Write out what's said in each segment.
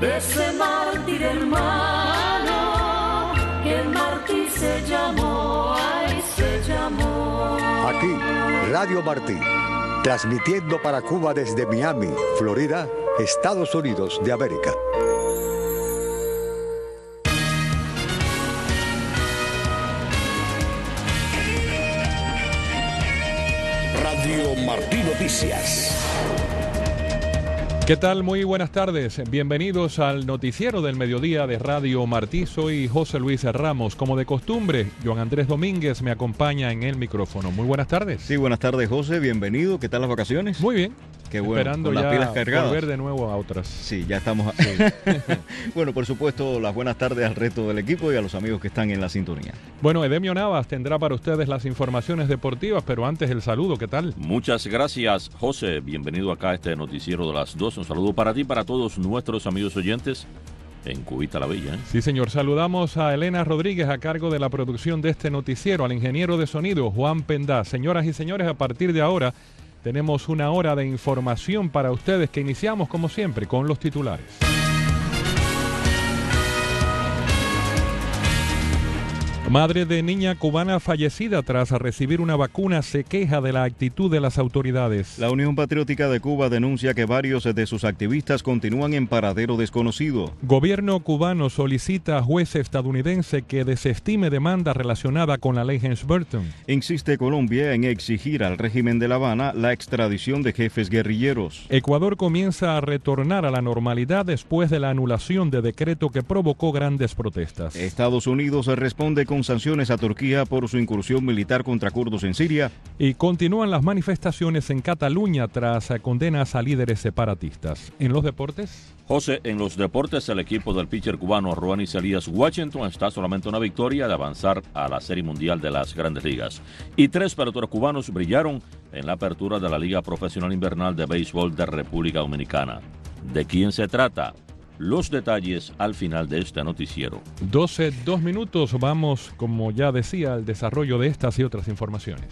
de ese mártir hermano, que el mártir se llamó, ay, se llamó. Aquí, Radio Martí, transmitiendo para Cuba desde Miami, Florida, Estados Unidos de América. Radio Martí Noticias. ¿Qué tal? Muy buenas tardes. Bienvenidos al noticiero del mediodía de Radio Martí. Soy José Luis Ramos. Como de costumbre, Joan Andrés Domínguez me acompaña en el micrófono. Muy buenas tardes. Sí, buenas tardes, José. Bienvenido. ¿Qué tal las vacaciones? Muy bien. Qué bueno, esperando con las ya pilas cargadas. volver de nuevo a otras. Sí, ya estamos. Sí. Bueno, por supuesto, las buenas tardes al resto del equipo y a los amigos que están en la sintonía. Bueno, Edemio Navas tendrá para ustedes las informaciones deportivas, pero antes el saludo. ¿Qué tal? Muchas gracias, José. Bienvenido acá a este noticiero de las 2. Un saludo para ti y para todos nuestros amigos oyentes en Cubita la Bella. Sí, señor. Saludamos a Elena Rodríguez a cargo de la producción de este noticiero, al ingeniero de sonido Juan Pendá. Señoras y señores, a partir de ahora tenemos una hora de información para ustedes que iniciamos como siempre con los titulares. Madre de niña cubana fallecida tras recibir una vacuna se queja de la actitud de las autoridades. La Unión Patriótica de Cuba denuncia que varios de sus activistas continúan en paradero desconocido. Gobierno cubano solicita a juez estadounidense que desestime demanda relacionada con la ley Helms-Burton. Insiste Colombia en exigir al régimen de La Habana la extradición de jefes guerrilleros. Ecuador comienza a retornar a la normalidad después de la anulación de decreto que provocó grandes protestas. Estados Unidos responde con sanciones a Turquía por su incursión militar contra kurdos en Siria. Y continúan las manifestaciones en Cataluña tras condenas a líderes separatistas. ¿En los deportes? José, en los deportes el equipo del pitcher cubano Roanis Elías Washington está solamente una victoria de avanzar a la Serie Mundial de las Grandes Ligas. Y 3 peloteros cubanos brillaron en la apertura de la Liga Profesional Invernal de Béisbol de República Dominicana. ¿De quién se trata? Los detalles al final de este noticiero. 12:02 minutos. Vamos, como ya decía, al desarrollo de estas y otras informaciones.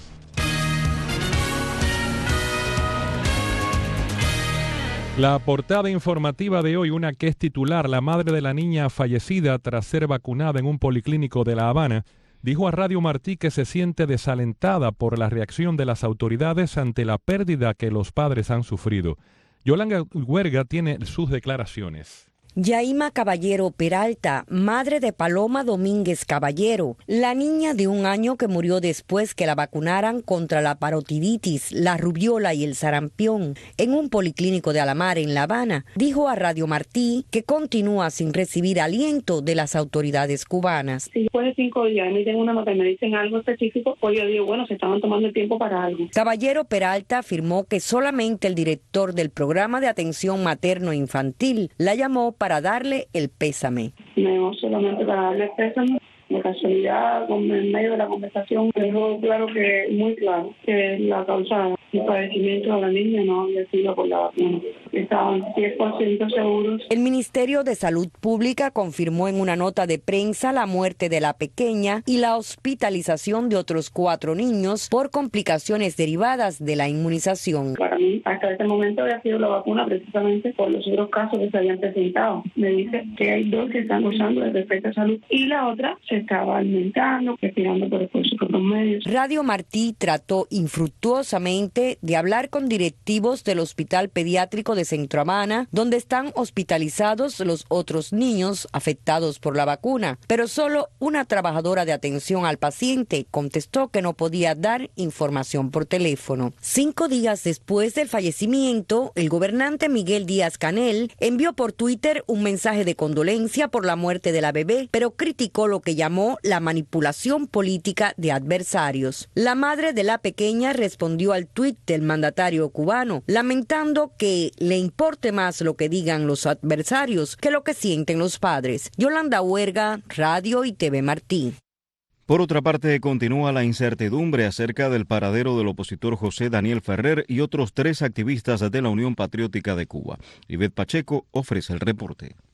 La portada informativa de hoy, una que es titular: la madre de la niña fallecida tras ser vacunada en un policlínico de La Habana, dijo a Radio Martí que se siente desalentada por la reacción de las autoridades ante la pérdida que los padres han sufrido. Yolanda Huerga tiene sus declaraciones. Yaima Caballero Peralta, madre de Paloma Domínguez Caballero, la niña de 1 año que murió después que la vacunaran contra la parotiditis, la rubiola y el sarampión en un policlínico de Alamar en La Habana, dijo a Radio Martí que continúa sin recibir aliento de las autoridades cubanas. Si después de 5 días emiten una nota y me dicen algo específico, pues yo digo, bueno, se estaban tomando el tiempo para algo. Caballero Peralta afirmó que solamente el director del programa de atención materno-infantil la llamó para darle el pésame. No, solamente para darle el pésame. De casualidad, en medio de la conversación, me dejó claro que, muy claro, que la causa del padecimiento de la niña no había sido por la vacuna. Estaban 100% seguros. El Ministerio de Salud Pública confirmó en una nota de prensa la muerte de la pequeña y la hospitalización de otros 4 niños por complicaciones derivadas de la inmunización. Para mí, hasta este momento había sido la vacuna precisamente por los otros casos que se habían presentado. Me dice que hay 2 que están gozando de perfecta salud y la otra se estaba alimentando, respirando por esfuerzos por los medios. Radio Martí trató infructuosamente de hablar con directivos del Hospital Pediátrico de Centro Habana, donde están hospitalizados los otros niños afectados por la vacuna, pero solo una trabajadora de atención al paciente contestó que no podía dar información por teléfono. 5 días después del fallecimiento, el gobernante Miguel Díaz-Canel envió por Twitter un mensaje de condolencia por la muerte de la bebé, pero criticó lo que llamó la manipulación política de adversarios. La madre de la pequeña respondió al tuit del mandatario cubano, lamentando que le importe más lo que digan los adversarios que lo que sienten los padres. Yolanda Huerga, Radio y TV Martí. Por otra parte, continúa la incertidumbre acerca del paradero del opositor José Daniel Ferrer y otros 3 activistas de la Unión Patriótica de Cuba. Ivette Pacheco ofrece el reporte.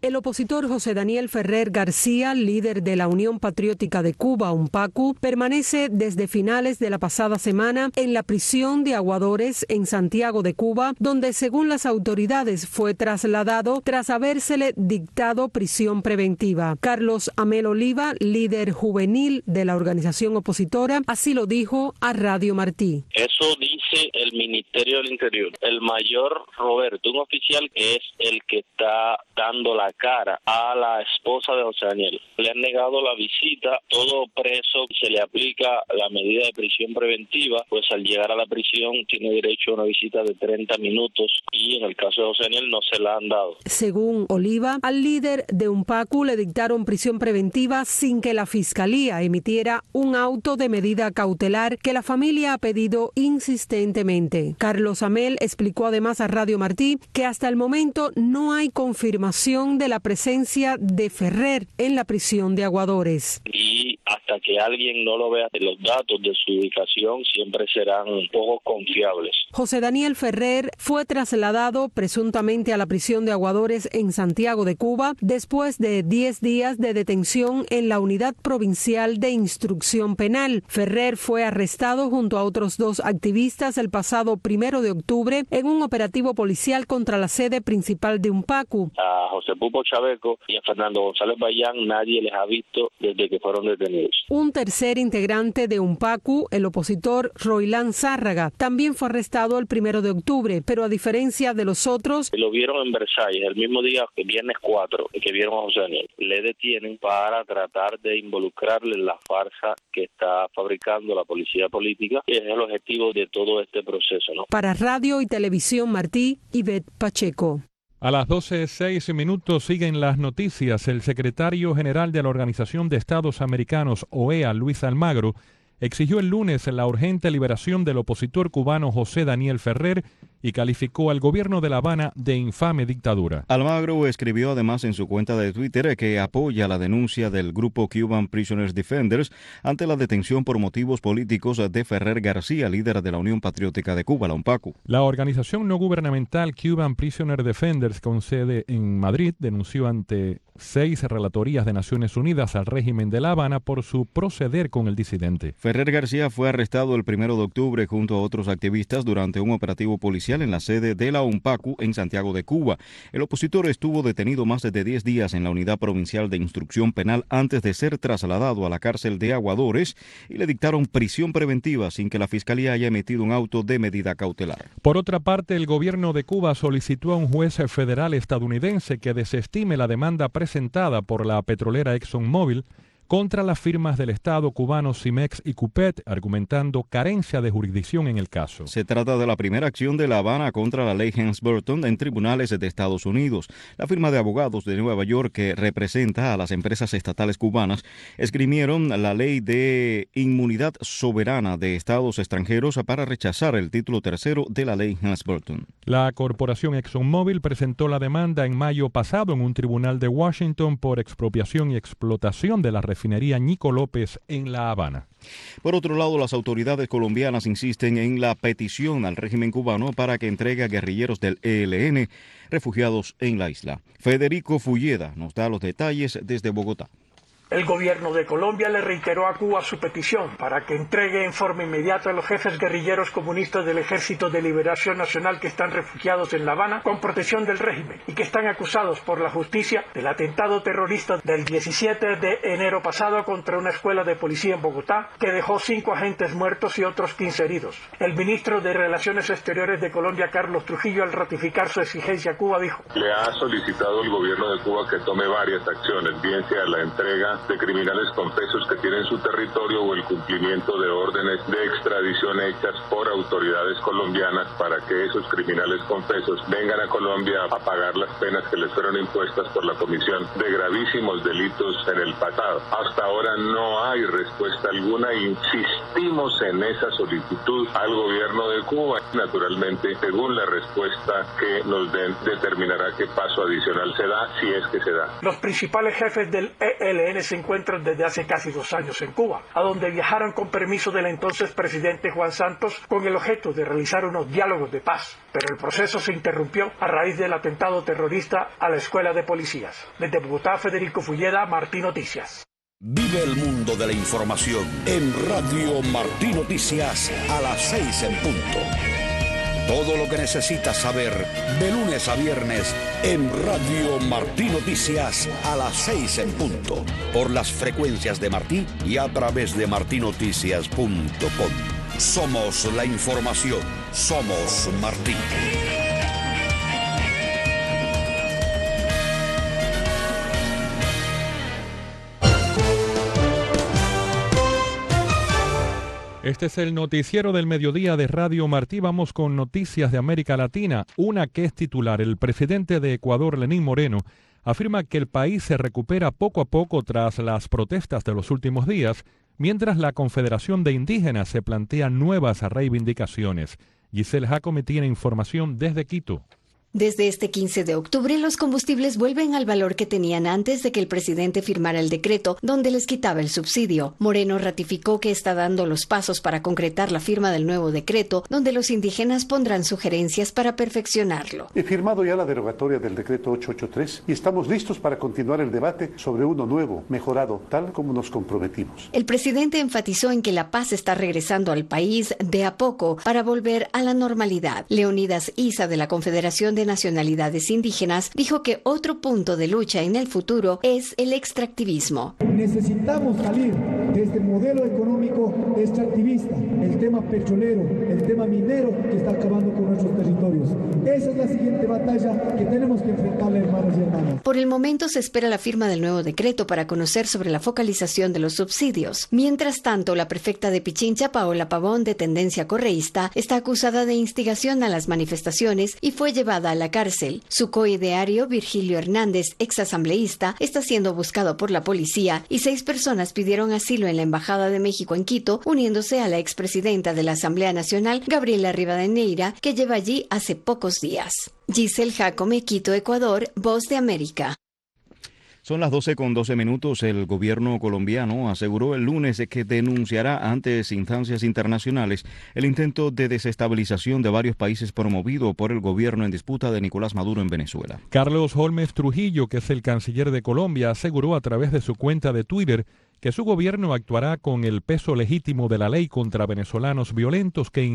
El opositor José Daniel Ferrer García, líder de la Unión Patriótica de Cuba, UNPACU, permanece desde finales de la pasada semana en la prisión de Aguadores en Santiago de Cuba, donde según las autoridades fue trasladado tras habérsele dictado prisión preventiva. Carlos Amel Oliva, líder juvenil de la organización opositora, así lo dijo a Radio Martí. Eso dice el Ministerio del Interior. El mayor Roberto, un oficial, es el que está dando la cara a la esposa de José Daniel. Le han negado la visita. Todo preso se le aplica la medida de prisión preventiva, pues al llegar a la prisión tiene derecho a una visita de 30 minutos y en el caso de José Daniel no se la han dado. Según Oliva, al líder de UNPACU le dictaron prisión preventiva sin que la Fiscalía emitiera un auto de medida cautelar que la familia ha pedido insistentemente. Carlos Amel explicó además a Radio Martí que hasta el momento no hay confirmación de la presencia de Ferrer en la prisión de Aguadores. Y hasta que alguien no lo vea, los datos de su ubicación siempre serán poco confiables. José Daniel Ferrer fue trasladado presuntamente a la prisión de Aguadores en Santiago de Cuba después de 10 días de detención en la Unidad Provincial de Instrucción Penal. Ferrer fue arrestado junto a otros 2 activistas el pasado 1 de octubre en un operativo policial contra la sede principal de UNPACU. A José Pupo Chaveco y a Fernando González Bayán nadie les ha visto desde que fueron detenidos. Un tercer integrante de UNPACU, el opositor Roilán Zárraga, también fue arrestado el 1 de octubre, pero a diferencia de los otros... Lo vieron en Versalles el mismo día, el viernes 4, que vieron a José Daniel. Le detienen para tratar de involucrarle en la farsa que está fabricando la policía política, y es el objetivo de todo este proceso, ¿no? Para Radio y Televisión Martí, Ivette Pacheco. A las 12:06 siguen las noticias. El secretario general de la Organización de Estados Americanos, OEA, Luis Almagro, exigió el lunes la urgente liberación del opositor cubano José Daniel Ferrer y calificó al gobierno de La Habana de infame dictadura. Almagro escribió además en su cuenta de Twitter que apoya la denuncia del grupo Cuban Prisoners Defenders ante la detención por motivos políticos de Ferrer García, líder de la Unión Patriótica de Cuba, la UNPACU. La organización no gubernamental Cuban Prisoners Defenders, con sede en Madrid, denunció ante 6 relatorías de Naciones Unidas al régimen de La Habana por su proceder con el disidente. Ferrer García fue arrestado el 1 de octubre junto a otros activistas durante un operativo policial en la sede de la UNPACU en Santiago de Cuba. El opositor estuvo detenido más de 10 días en la Unidad Provincial de Instrucción Penal antes de ser trasladado a la cárcel de Aguadores y le dictaron prisión preventiva sin que la Fiscalía haya emitido un auto de medida cautelar. Por otra parte, el gobierno de Cuba solicitó a un juez federal estadounidense que desestime la demanda presentada por la petrolera ExxonMobil contra las firmas del Estado cubano Cimex y Cupet, argumentando carencia de jurisdicción en el caso. Se trata de la primera acción de La Habana contra la ley Helms-Burton en tribunales de Estados Unidos. La firma de abogados de Nueva York que representa a las empresas estatales cubanas esgrimieron la ley de inmunidad soberana de estados extranjeros para rechazar el título 3 de la ley Helms-Burton. La corporación ExxonMobil presentó la demanda en mayo pasado en un tribunal de Washington por expropiación y explotación de la refinería Nico López en La Habana. Por otro lado, las autoridades colombianas insisten en la petición al régimen cubano para que entregue a guerrilleros del ELN refugiados en la isla. Federico Fulleda nos da los detalles desde Bogotá. El gobierno de Colombia le reiteró a Cuba su petición para que entregue en forma inmediata a los jefes guerrilleros comunistas del Ejército de Liberación Nacional que están refugiados en La Habana con protección del régimen y que están acusados por la justicia del atentado terrorista del 17 de enero pasado contra una escuela de policía en Bogotá que dejó 5 agentes muertos y otros 15 heridos. El ministro de Relaciones Exteriores de Colombia, Carlos Trujillo, al ratificar su exigencia a Cuba, dijo: le ha solicitado el gobierno de Cuba que tome varias acciones, bien sea la entrega de criminales confesos que tienen su territorio o el cumplimiento de órdenes de extradición hechas por autoridades colombianas para que esos criminales confesos vengan a Colombia a pagar las penas que les fueron impuestas por la comisión de gravísimos delitos en el pasado. Hasta ahora no hay respuesta alguna e insistimos en esa solicitud al gobierno de Cuba. Naturalmente, según la respuesta que nos den, determinará qué paso adicional se da, si es que se da. Los principales jefes del ELN se se encuentran desde hace casi 2 años en Cuba, a donde viajaron con permiso del entonces presidente Juan Santos con el objeto de realizar unos diálogos de paz. Pero el proceso se interrumpió a raíz del atentado terrorista a la escuela de policías. Desde Bogotá, Federico Fulleda, Martí Noticias. Vive el mundo de la información en Radio Martí Noticias a las 6 en punto. Todo lo que necesitas saber de lunes a viernes en Radio Martí Noticias a las 6 en punto. Por las frecuencias de Martí y a través de martinoticias.com. Somos la información. Somos Martí. Este es el noticiero del mediodía de Radio Martí. Vamos con noticias de América Latina. Una que es titular. El presidente de Ecuador, Lenín Moreno, afirma que el país se recupera poco a poco tras las protestas de los últimos días, mientras la Confederación de Indígenas se plantea nuevas reivindicaciones. Giselle Jacome tiene información desde Quito. Desde este 15 de octubre, los combustibles vuelven al valor que tenían antes de que el presidente firmara el decreto donde les quitaba el subsidio. Moreno ratificó que está dando los pasos para concretar la firma del nuevo decreto, donde los indígenas pondrán sugerencias para perfeccionarlo. He firmado ya la derogatoria del decreto 883 y estamos listos para continuar el debate sobre uno nuevo, mejorado, tal como nos comprometimos. El presidente enfatizó en que la paz está regresando al país de a poco para volver a la normalidad. Leonidas Issa, de la Confederación de Nacionalidades Indígenas, dijo que otro punto de lucha en el futuro es el extractivismo. Necesitamos salir de este modelo económico extractivista, el tema petrolero, el tema minero que está acabando con nuestros territorios. Esa es la siguiente batalla que tenemos que enfrentar, hermanos y hermanas. Por el momento se espera la firma del nuevo decreto para conocer sobre la focalización de los subsidios. Mientras tanto, la prefecta de Pichincha, Paola Pavón, de tendencia correísta, está acusada de instigación a las manifestaciones y fue llevada a la cárcel. Su coideario, Virgilio Hernández, exasambleísta, está siendo buscado por la policía y 6 personas pidieron asilo en la Embajada de México en Quito, uniéndose a la expresidenta de la Asamblea Nacional, Gabriela Rivadeneira, que lleva allí hace pocos días. Giselle Jacome, Quito, Ecuador, Voz de América. Son las 12:12. El gobierno colombiano aseguró el lunes que denunciará ante instancias internacionales el intento de desestabilización de varios países promovido por el gobierno en disputa de Nicolás Maduro en Venezuela. Carlos Holmes Trujillo, que es el canciller de Colombia, aseguró a través de su cuenta de Twitter que su gobierno actuará con el peso legítimo de la ley contra venezolanos violentos que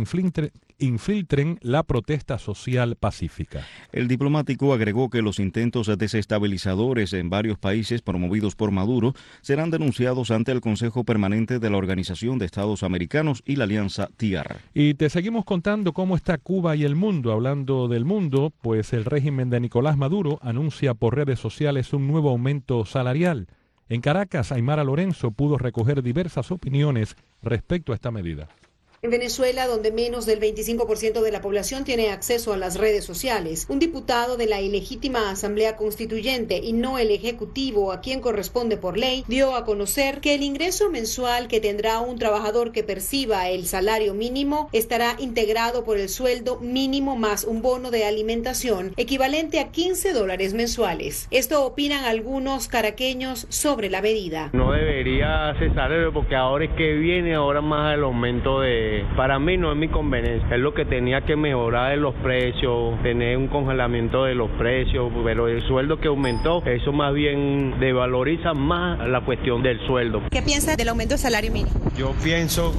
infiltren la protesta social pacífica. El diplomático agregó que los intentos desestabilizadores en varios países promovidos por Maduro serán denunciados ante el Consejo Permanente de la Organización de Estados Americanos y la Alianza TIAR. Y te seguimos contando cómo está Cuba y el mundo. Hablando del mundo, pues el régimen de Nicolás Maduro anuncia por redes sociales un nuevo aumento salarial. En Caracas, Aymara Lorenzo pudo recoger diversas opiniones respecto a esta medida. En Venezuela, donde menos del 25% de la población tiene acceso a las redes sociales, un diputado de la ilegítima Asamblea Constituyente y no el Ejecutivo, a quien corresponde por ley, dio a conocer que el ingreso mensual que tendrá un trabajador que perciba el salario mínimo estará integrado por el sueldo mínimo más un bono de alimentación equivalente a $15 mensuales. Esto opinan algunos caraqueños sobre la medida. No debería cesar porque ahora es que viene ahora más el aumento de... Para mí no es mi conveniencia, es lo que tenía que mejorar en los precios, tener un congelamiento de los precios, pero el sueldo que aumentó, eso más bien devaloriza más la cuestión del sueldo. ¿Qué piensa del aumento del salario mínimo? Yo pienso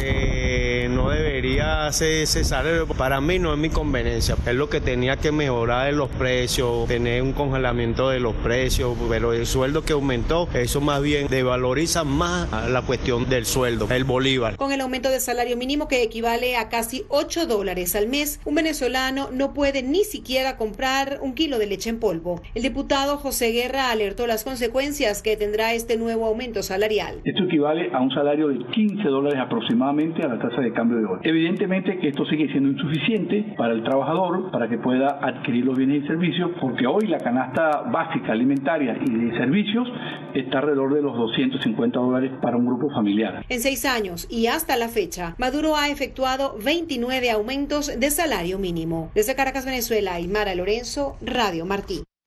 que no debería cesar, para mí no es mi conveniencia, es lo que tenía que mejorar en los precios, tener un congelamiento de los precios, pero el sueldo que aumentó, eso más bien devaloriza más la cuestión del sueldo, el bolívar. Con el aumento del salario mínimo que equivale a casi $8 al mes, un venezolano no puede ni siquiera comprar un kilo de leche en polvo. El diputado José Guerra alertó las consecuencias que tendrá este nuevo aumento salarial. Esto equivale a un salario de $15 aproximadamente a la tasa de cambio de hoy. Evidentemente que esto sigue siendo insuficiente para el trabajador para que pueda adquirir los bienes y servicios, porque hoy la canasta básica alimentaria y de servicios está alrededor de los $250 para un grupo familiar. En 6 años y hasta la fecha, Maduro ha efectuado 29 aumentos de salario mínimo. Desde Caracas, Venezuela, Aymara Lorenzo, Radio Martí.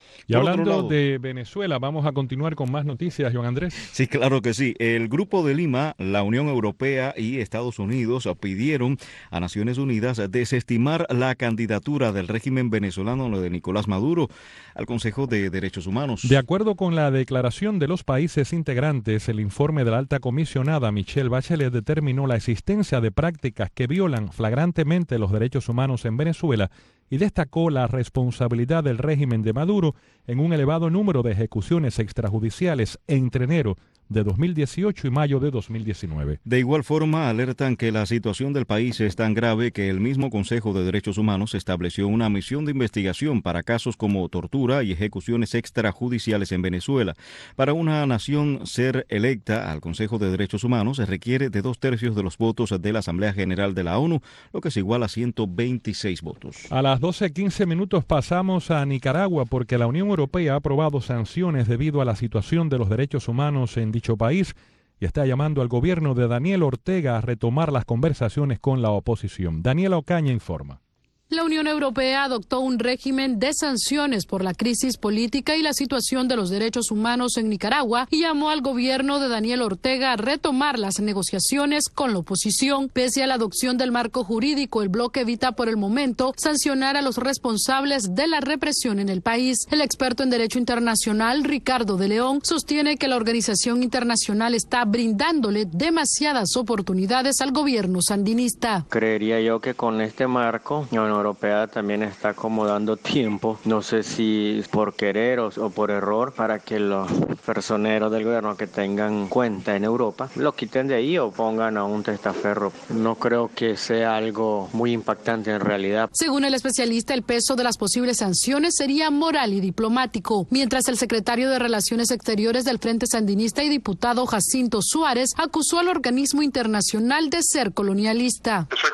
Y hablando de Venezuela, vamos a continuar con más noticias, Joan Andrés. Sí, claro que sí. El Grupo de Lima, la Unión Europea y Estados Unidos pidieron a Naciones Unidas desestimar la candidatura del régimen venezolano de Nicolás Maduro al Consejo de Derechos Humanos. De acuerdo con la declaración de los países integrantes, el informe de la alta comisionada Michelle Bachelet determinó la existencia de prácticas que violan flagrantemente los derechos humanos en Venezuela y destacó la responsabilidad del régimen de Maduro en un elevado número de ejecuciones extrajudiciales entre enero de 2018 y mayo de 2019. De igual forma, alertan que la situación del país es tan grave que el mismo Consejo de Derechos Humanos estableció una misión de investigación para casos como tortura y ejecuciones extrajudiciales en Venezuela. Para una nación ser electa al Consejo de Derechos Humanos se requiere de 2/3 de los votos de la Asamblea General de la ONU, lo que es igual a 126 votos. A las 12:15 pasamos a Nicaragua porque la Unión Europea ha aprobado sanciones debido a la situación de los derechos humanos en dicho país y está llamando al gobierno de Daniel Ortega a retomar las conversaciones con la oposición. Daniela Ocaña informa. La Unión Europea adoptó un régimen de sanciones por la crisis política y la situación de los derechos humanos en Nicaragua y llamó al gobierno de Daniel Ortega a retomar las negociaciones con la oposición. Pese a la adopción del marco jurídico, el bloque evita por el momento sancionar a los responsables de la represión en el país. El experto en derecho internacional, Ricardo de León, sostiene que la organización internacional está brindándole demasiadas oportunidades al gobierno sandinista. Creería yo que con este marco, la Unión Europea también está como dando tiempo, no sé si por querer o por error, para que los personeros del gobierno que tengan cuenta en Europa lo quiten de ahí o pongan a un testaferro. No creo que sea algo muy impactante en realidad. Según el especialista, el peso de las posibles sanciones sería moral y diplomático, mientras el secretario de Relaciones Exteriores del Frente Sandinista y diputado Jacinto Suárez acusó al organismo internacional de ser colonialista. Eso es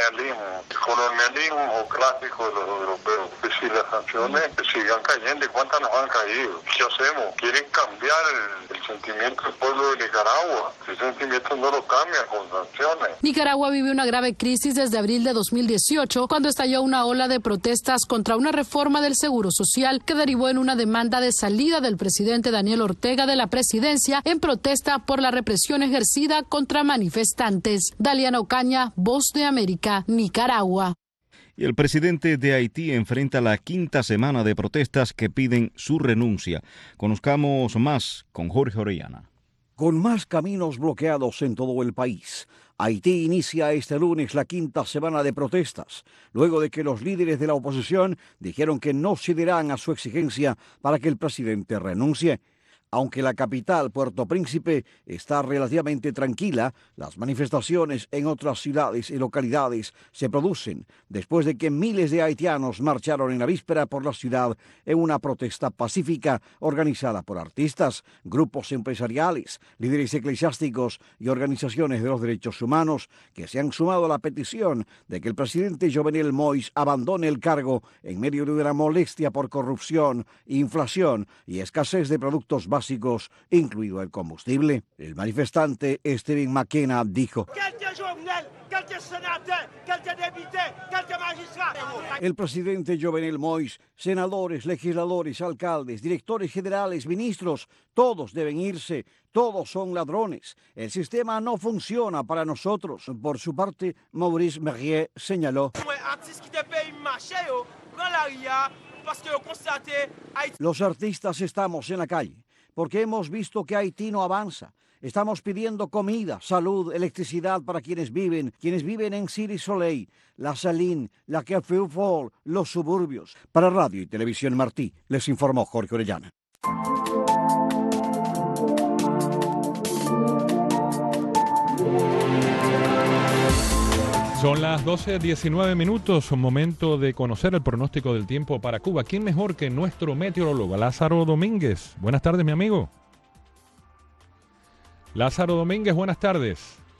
colonialismo clásico de los europeos. Que si las sanciones sigan cayendo, ¿y cuántas nos han caído? ¿Qué hacemos? Quieren cambiar el sentimiento del pueblo de Nicaragua. Ese sentimiento no lo cambian con sanciones. Nicaragua vive una grave crisis desde abril de 2018, cuando estalló una ola de protestas contra una reforma del Seguro Social que derivó en una demanda de salida del presidente Daniel Ortega de la presidencia en protesta por la represión ejercida contra manifestantes. Daliana Ocaña, Voz de América, Nicaragua. Y el presidente de Haití enfrenta la 5ª semana de protestas que piden su renuncia. Conozcamos más con Jorge Orellana. Con más caminos bloqueados en todo el país, Haití inicia este lunes la 5ª semana de protestas, luego de que los líderes de la oposición dijeron que no cederán a su exigencia para que el presidente renuncie. Aunque la capital, Puerto Príncipe, está relativamente tranquila, las manifestaciones en otras ciudades y localidades se producen después de que miles de haitianos marcharon en la víspera por la ciudad en una protesta pacífica organizada por artistas, grupos empresariales, líderes eclesiásticos y organizaciones de los derechos humanos que se han sumado a la petición de que el presidente Jovenel Moïse abandone el cargo en medio de una molestia por corrupción, inflación y escasez de productos básicos, incluido el combustible. El manifestante Steven McKenna dijo: el presidente Jovenel Moïse, senadores, legisladores, alcaldes, directores generales, ministros, todos deben irse, todos son ladrones. El sistema no funciona para nosotros. Por su parte, Maurice Merrier señaló: los artistas estamos en la calle porque hemos visto que Haití no avanza. Estamos pidiendo comida, salud, electricidad para quienes viven en City Soleil, La Saline, La Café-Fall, los suburbios. Para Radio y Televisión Martí, les informó Jorge Orellana. Son las 12:19, momento de conocer el pronóstico del tiempo para Cuba. ¿Quién mejor que nuestro meteorólogo, Lázaro Domínguez? Buenas tardes, mi amigo. Lázaro Domínguez, buenas tardes.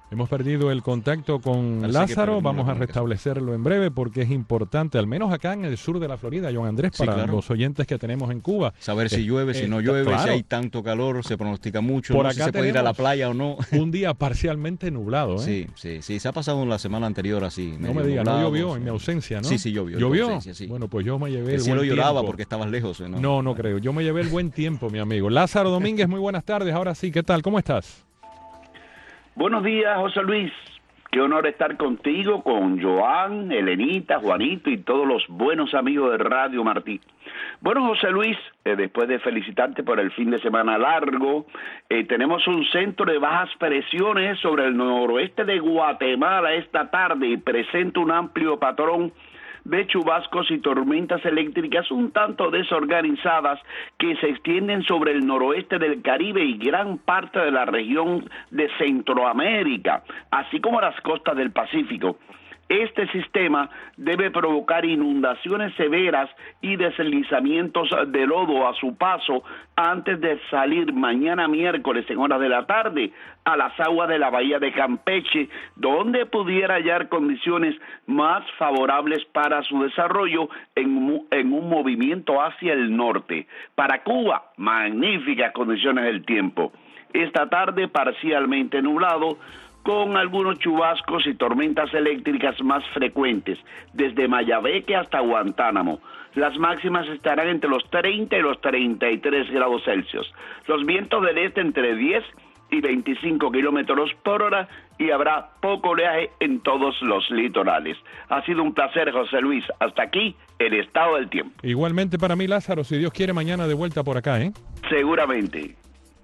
Hemos perdido el contacto con Lázaro, vamos a restablecerlo en breve porque es importante, al menos acá en el sur de la Florida, John Andrés, para los oyentes que tenemos en Cuba. Saber si llueve, si no llueve, claro. Si hay tanto calor, se pronostica mucho, no sé si se puede ir a la playa o no. Un día parcialmente nublado, ¿eh? Sí, se ha pasado en la semana anterior así. No me digas, no llovió en mi ausencia, ¿no? Sí, llovió. ¿Llovió? Ausencia, sí. Bueno, pues yo me llevé el buen tiempo. El cielo lloraba porque estabas lejos, ¿no? No creo, yo me llevé el buen tiempo, mi amigo. Lázaro Domínguez, muy buenas tardes, ahora sí, ¿qué tal? ¿Cómo estás? Buenos días, José Luis. Qué honor estar contigo, con Joan, Elenita, Juanito y todos los buenos amigos de Radio Martí. Bueno, José Luis, después de felicitarte por el fin de semana largo, tenemos un centro de bajas presiones sobre el noroeste de Guatemala esta tarde y presenta un amplio patrón de chubascos y tormentas eléctricas un tanto desorganizadas que se extienden sobre el noroeste del Caribe y gran parte de la región de Centroamérica, así como las costas del Pacífico. Este sistema debe provocar inundaciones severas y deslizamientos de lodo a su paso antes de salir mañana miércoles en horas de la tarde a las aguas de la bahía de Campeche, donde pudiera hallar condiciones más favorables para su desarrollo en un movimiento hacia el norte. Para Cuba, magníficas condiciones del tiempo. Esta tarde parcialmente nublado, con algunos chubascos y tormentas eléctricas más frecuentes, desde Mayabeque hasta Guantánamo. Las máximas estarán entre los 30 y los 33 grados Celsius. Los vientos del este entre 10 y 25 kilómetros por hora y habrá poco oleaje en todos los litorales. Ha sido un placer, José Luis. Hasta aquí el estado del tiempo. Igualmente para mí, Lázaro, si Dios quiere, mañana de vuelta por acá, ¿eh? Seguramente.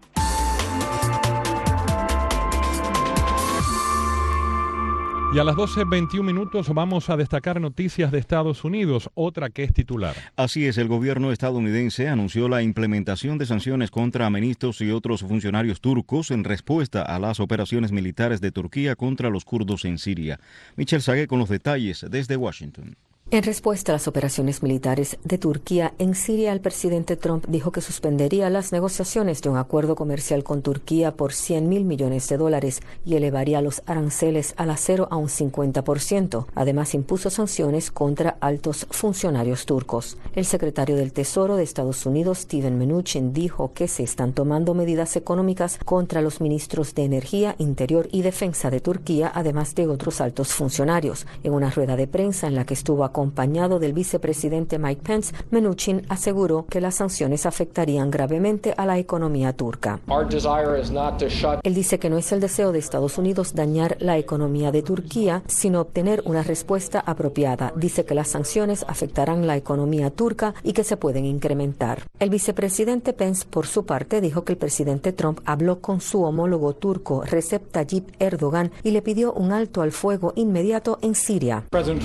Y a las 12:21 vamos a destacar noticias de Estados Unidos, otra que es titular. Así es, el gobierno estadounidense anunció la implementación de sanciones contra ministros y otros funcionarios turcos en respuesta a las operaciones militares de Turquía contra los kurdos en Siria. Michelle Sagué con los detalles desde Washington. En respuesta a las operaciones militares de Turquía en Siria, el presidente Trump dijo que suspendería las negociaciones de un acuerdo comercial con Turquía por $100.000 millones y elevaría los aranceles al acero a un 50%. Además, impuso sanciones contra altos funcionarios turcos. El secretario del Tesoro de Estados Unidos, Steven Mnuchin, dijo que se están tomando medidas económicas contra los ministros de Energía, Interior y Defensa de Turquía, además de otros altos funcionarios. En una rueda de prensa en la que estuvo acompañado del vicepresidente Mike Pence, Mnuchin aseguró que las sanciones afectarían gravemente a la economía turca. Él dice que no es el deseo de Estados Unidos dañar la economía de Turquía, sino obtener una respuesta apropiada. Dice que las sanciones afectarán la economía turca y que se pueden incrementar. El vicepresidente Pence, por su parte, dijo que el presidente Trump habló con su homólogo turco, Recep Tayyip Erdogan, y le pidió un alto al fuego inmediato en Siria.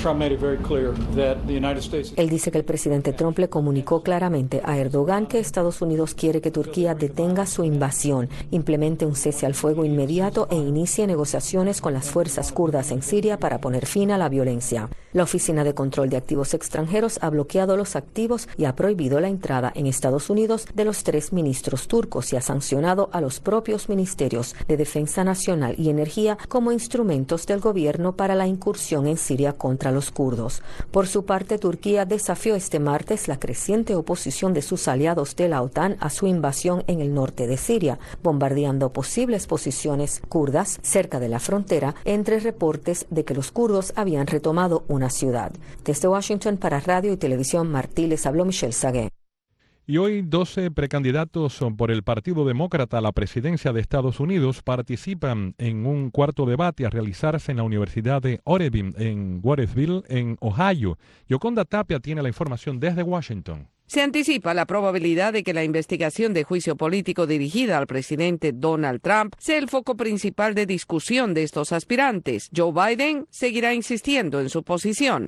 Él dice que el presidente Trump le comunicó claramente a Erdogan que Estados Unidos quiere que Turquía detenga su invasión, implemente un cese al fuego inmediato e inicie negociaciones con las fuerzas kurdas en Siria para poner fin a la violencia. La Oficina de Control de Activos Extranjeros ha bloqueado los activos y ha prohibido la entrada en Estados Unidos de los 3 ministros turcos y ha sancionado a los propios ministerios de Defensa Nacional y Energía como instrumentos del gobierno para la incursión en Siria contra los kurdos. Por su parte, Turquía desafió este martes la creciente oposición de sus aliados de la OTAN a su invasión en el norte de Siria, bombardeando posibles posiciones kurdas cerca de la frontera, entre reportes de que los kurdos habían retomado una ciudad. Desde Washington para Radio y Televisión Martí les habló Michelle Sagué. Y hoy 12 precandidatos por el Partido Demócrata a la presidencia de Estados Unidos participan en un cuarto debate a realizarse en la Universidad de Oregon en Watersville, en Ohio. Yoconda Tapia tiene la información desde Washington. Se anticipa la probabilidad de que la investigación de juicio político dirigida al presidente Donald Trump sea el foco principal de discusión de estos aspirantes. Joe Biden seguirá insistiendo en su posición.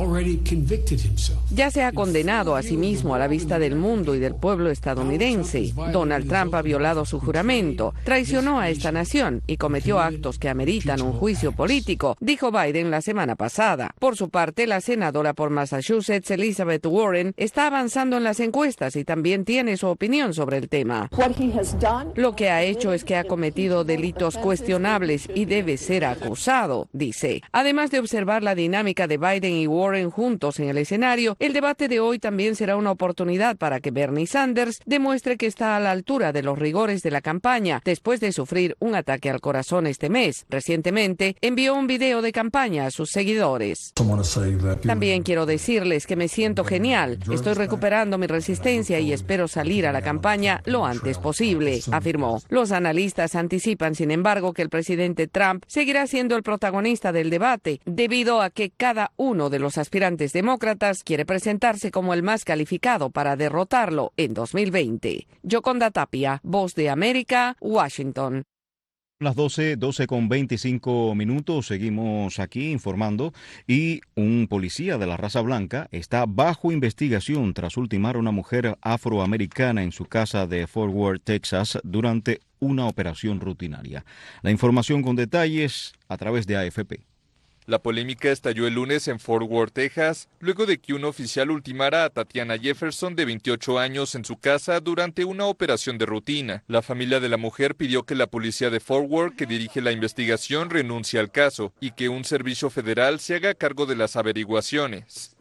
Ya se ha condenado a sí mismo a la vista del mundo y del pueblo estadounidense. Donald Trump ha violado su juramento, traicionó a esta nación y cometió actos que ameritan un juicio político, dijo Biden la semana pasada. Por su parte, la senadora por Massachusetts, Elizabeth Warren, está avanzando arrasando en las encuestas y también tiene su opinión sobre el tema. Lo que ha hecho es que ha cometido delitos cuestionables y debe ser acusado, dice. Además de observar la dinámica de Biden y Warren juntos en el escenario, el debate de hoy también será una oportunidad para que Bernie Sanders demuestre que está a la altura de los rigores de la campaña después de sufrir un ataque al corazón este mes. Recientemente envió un video de campaña a sus seguidores. También quiero decirles que me siento genial. Estoy recuperando mi resistencia y espero salir a la campaña lo antes posible, afirmó. Los analistas anticipan, sin embargo, que el presidente Trump seguirá siendo el protagonista del debate, debido a que cada uno de los aspirantes demócratas quiere presentarse como el más calificado para derrotarlo en 2020. Yoconda Tapia, Voz de América, Washington. Las 12:25, seguimos aquí informando y un policía de la raza blanca está bajo investigación tras ultimar a una mujer afroamericana en su casa de Fort Worth, Texas, durante una operación rutinaria. La información con detalles a través de AFP. La polémica estalló el lunes en Fort Worth, Texas, luego de que un oficial ultimara a Tatiana Jefferson, de 28 años, en su casa durante una operación de rutina. La familia de la mujer pidió que la policía de Fort Worth, que dirige la investigación, renuncie al caso y que un servicio federal se haga cargo de las averiguaciones.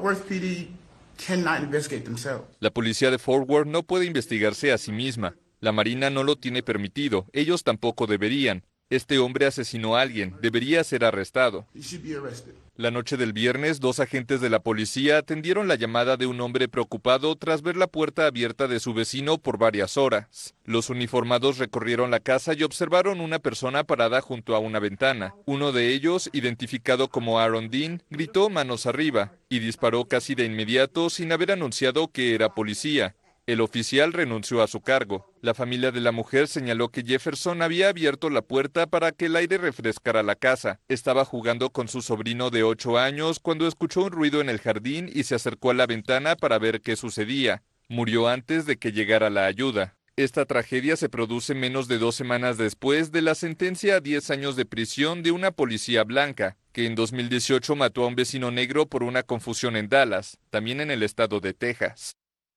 La policía de Fort Worth no puede investigarse a sí misma. La Marina no lo tiene permitido, ellos tampoco deberían. Este hombre asesinó a alguien, debería ser arrestado. La noche del viernes, 2 agentes de la policía atendieron la llamada de un hombre preocupado tras ver la puerta abierta de su vecino por varias horas. Los uniformados recorrieron la casa y observaron una persona parada junto a una ventana. Uno de ellos, identificado como Aaron Dean, gritó manos arriba y disparó casi de inmediato sin haber anunciado que era policía. El oficial renunció a su cargo. La familia de la mujer señaló que Jefferson había abierto la puerta para que el aire refrescara la casa. Estaba jugando con su sobrino de 8 años cuando escuchó un ruido en el jardín y se acercó a la ventana para ver qué sucedía. Murió antes de que llegara la ayuda. Esta tragedia se produce menos de 2 semanas después de la sentencia a 10 años de prisión de una policía blanca, que en 2018 mató a un vecino negro por una confusión en Dallas, también en el estado de Texas.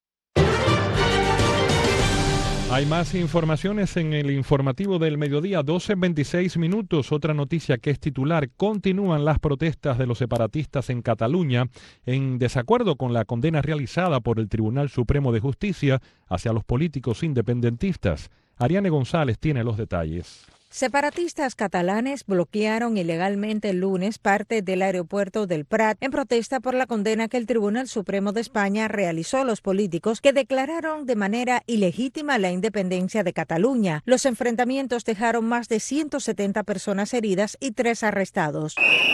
Hay más informaciones en el informativo del mediodía, 12:26. Otra noticia que es titular: continúan las protestas de los separatistas en Cataluña en desacuerdo con la condena realizada por el Tribunal Supremo de Justicia hacia los políticos independentistas. Ariane González tiene los detalles. Separatistas catalanes bloquearon ilegalmente el lunes parte del aeropuerto del Prat en protesta por la condena que el Tribunal Supremo de España realizó a los políticos que declararon de manera ilegítima la independencia de Cataluña. Los enfrentamientos dejaron más de 170 personas heridas y 3 arrestados.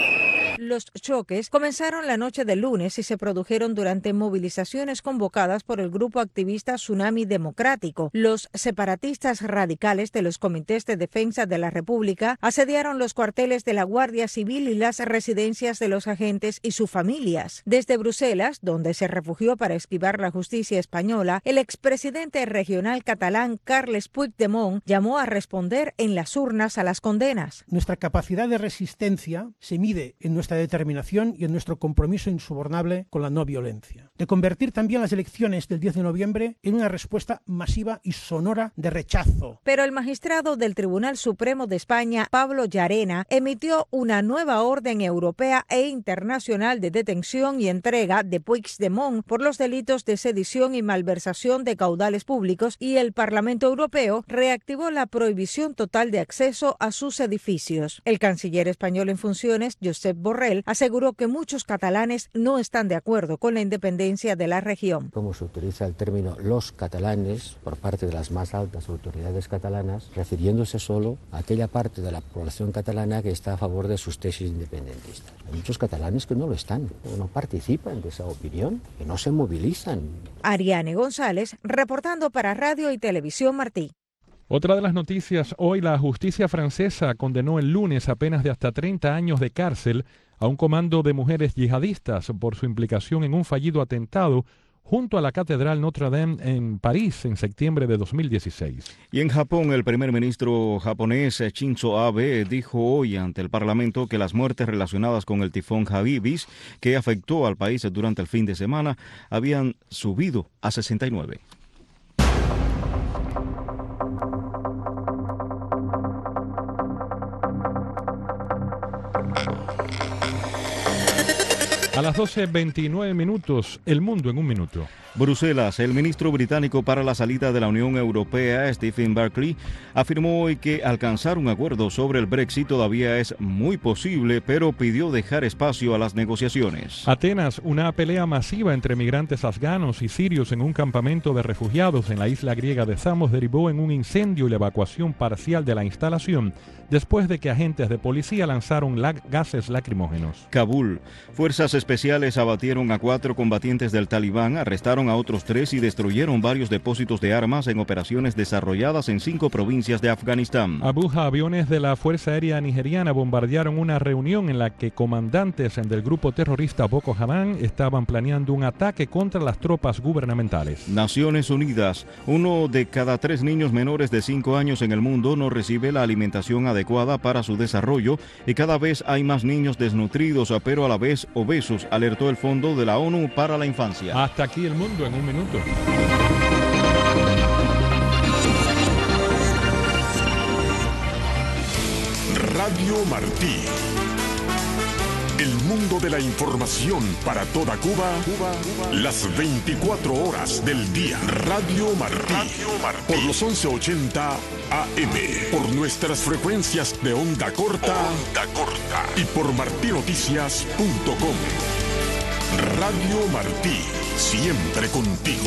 Los choques comenzaron la noche del lunes y se produjeron durante movilizaciones convocadas por el grupo activista Tsunami Democrático. Los separatistas radicales de los comités de defensa de la República asediaron los cuarteles de la Guardia Civil y las residencias de los agentes y sus familias. Desde Bruselas, donde se refugió para esquivar la justicia española, el expresidente regional catalán Carles Puigdemont llamó a responder en las urnas a las condenas. Nuestra capacidad de resistencia se mide en nuestra determinación y en nuestro compromiso insubornable con la no violencia. De convertir también las elecciones del 10 de noviembre en una respuesta masiva y sonora de rechazo. Pero el magistrado del Tribunal Supremo de España, Pablo Llarena, emitió una nueva orden europea e internacional de detención y entrega de Puigdemont por los delitos de sedición y malversación de caudales públicos, y el Parlamento Europeo reactivó la prohibición total de acceso a sus edificios. El canciller español en funciones, Josep Borrell, aseguró que muchos catalanes no están de acuerdo con la independencia de la región. Como se utiliza el término los catalanes por parte de las más altas autoridades catalanas, refiriéndose solo a aquella parte de la población catalana que está a favor de sus tesis independentistas. Hay muchos catalanes que no lo están, o no participan de esa opinión, que no se movilizan. Ariane González, reportando para Radio y Televisión Martí. Otra de las noticias: hoy la justicia francesa condenó el lunes a penas de hasta 30 años de cárcel a un comando de mujeres yihadistas por su implicación en un fallido atentado junto a la Catedral Notre Dame en París en septiembre de 2016. Y en Japón, el primer ministro japonés Shinzo Abe dijo hoy ante el Parlamento que las muertes relacionadas con el tifón Hagibis, que afectó al país durante el fin de semana, habían subido a 69. A las 12:29 minutos, El Mundo en un minuto. Bruselas, el ministro británico para la salida de la Unión Europea, Stephen Barclay, afirmó hoy que alcanzar un acuerdo sobre el Brexit todavía es muy posible, pero pidió dejar espacio a las negociaciones. Atenas, una pelea masiva entre migrantes afganos y sirios en un campamento de refugiados en la isla griega de Samos derivó en un incendio y la evacuación parcial de la instalación después de que agentes de policía lanzaron gases lacrimógenos. Kabul, fuerzas especiales abatieron a 4 combatientes del Talibán, arrestaron a otros 3 y destruyeron varios depósitos de armas en operaciones desarrolladas en 5 provincias de Afganistán. Abuja, aviones de la Fuerza Aérea Nigeriana bombardearon una reunión en la que comandantes del grupo terrorista Boko Haram estaban planeando un ataque contra las tropas gubernamentales. Naciones Unidas, 1 de cada 3 niños menores de 5 años en el mundo no recibe la alimentación adecuada para su desarrollo y cada vez hay más niños desnutridos, pero a la vez obesos, alertó el Fondo de la ONU para la Infancia. Hasta aquí El Mundo en un minuto. Radio Martí. El mundo de la información para toda Cuba, las 24 horas del día. Radio Martí. Por los 1180 AM. Por nuestras frecuencias de onda corta. Y por martinoticias.com. Radio Martí. Siempre contigo.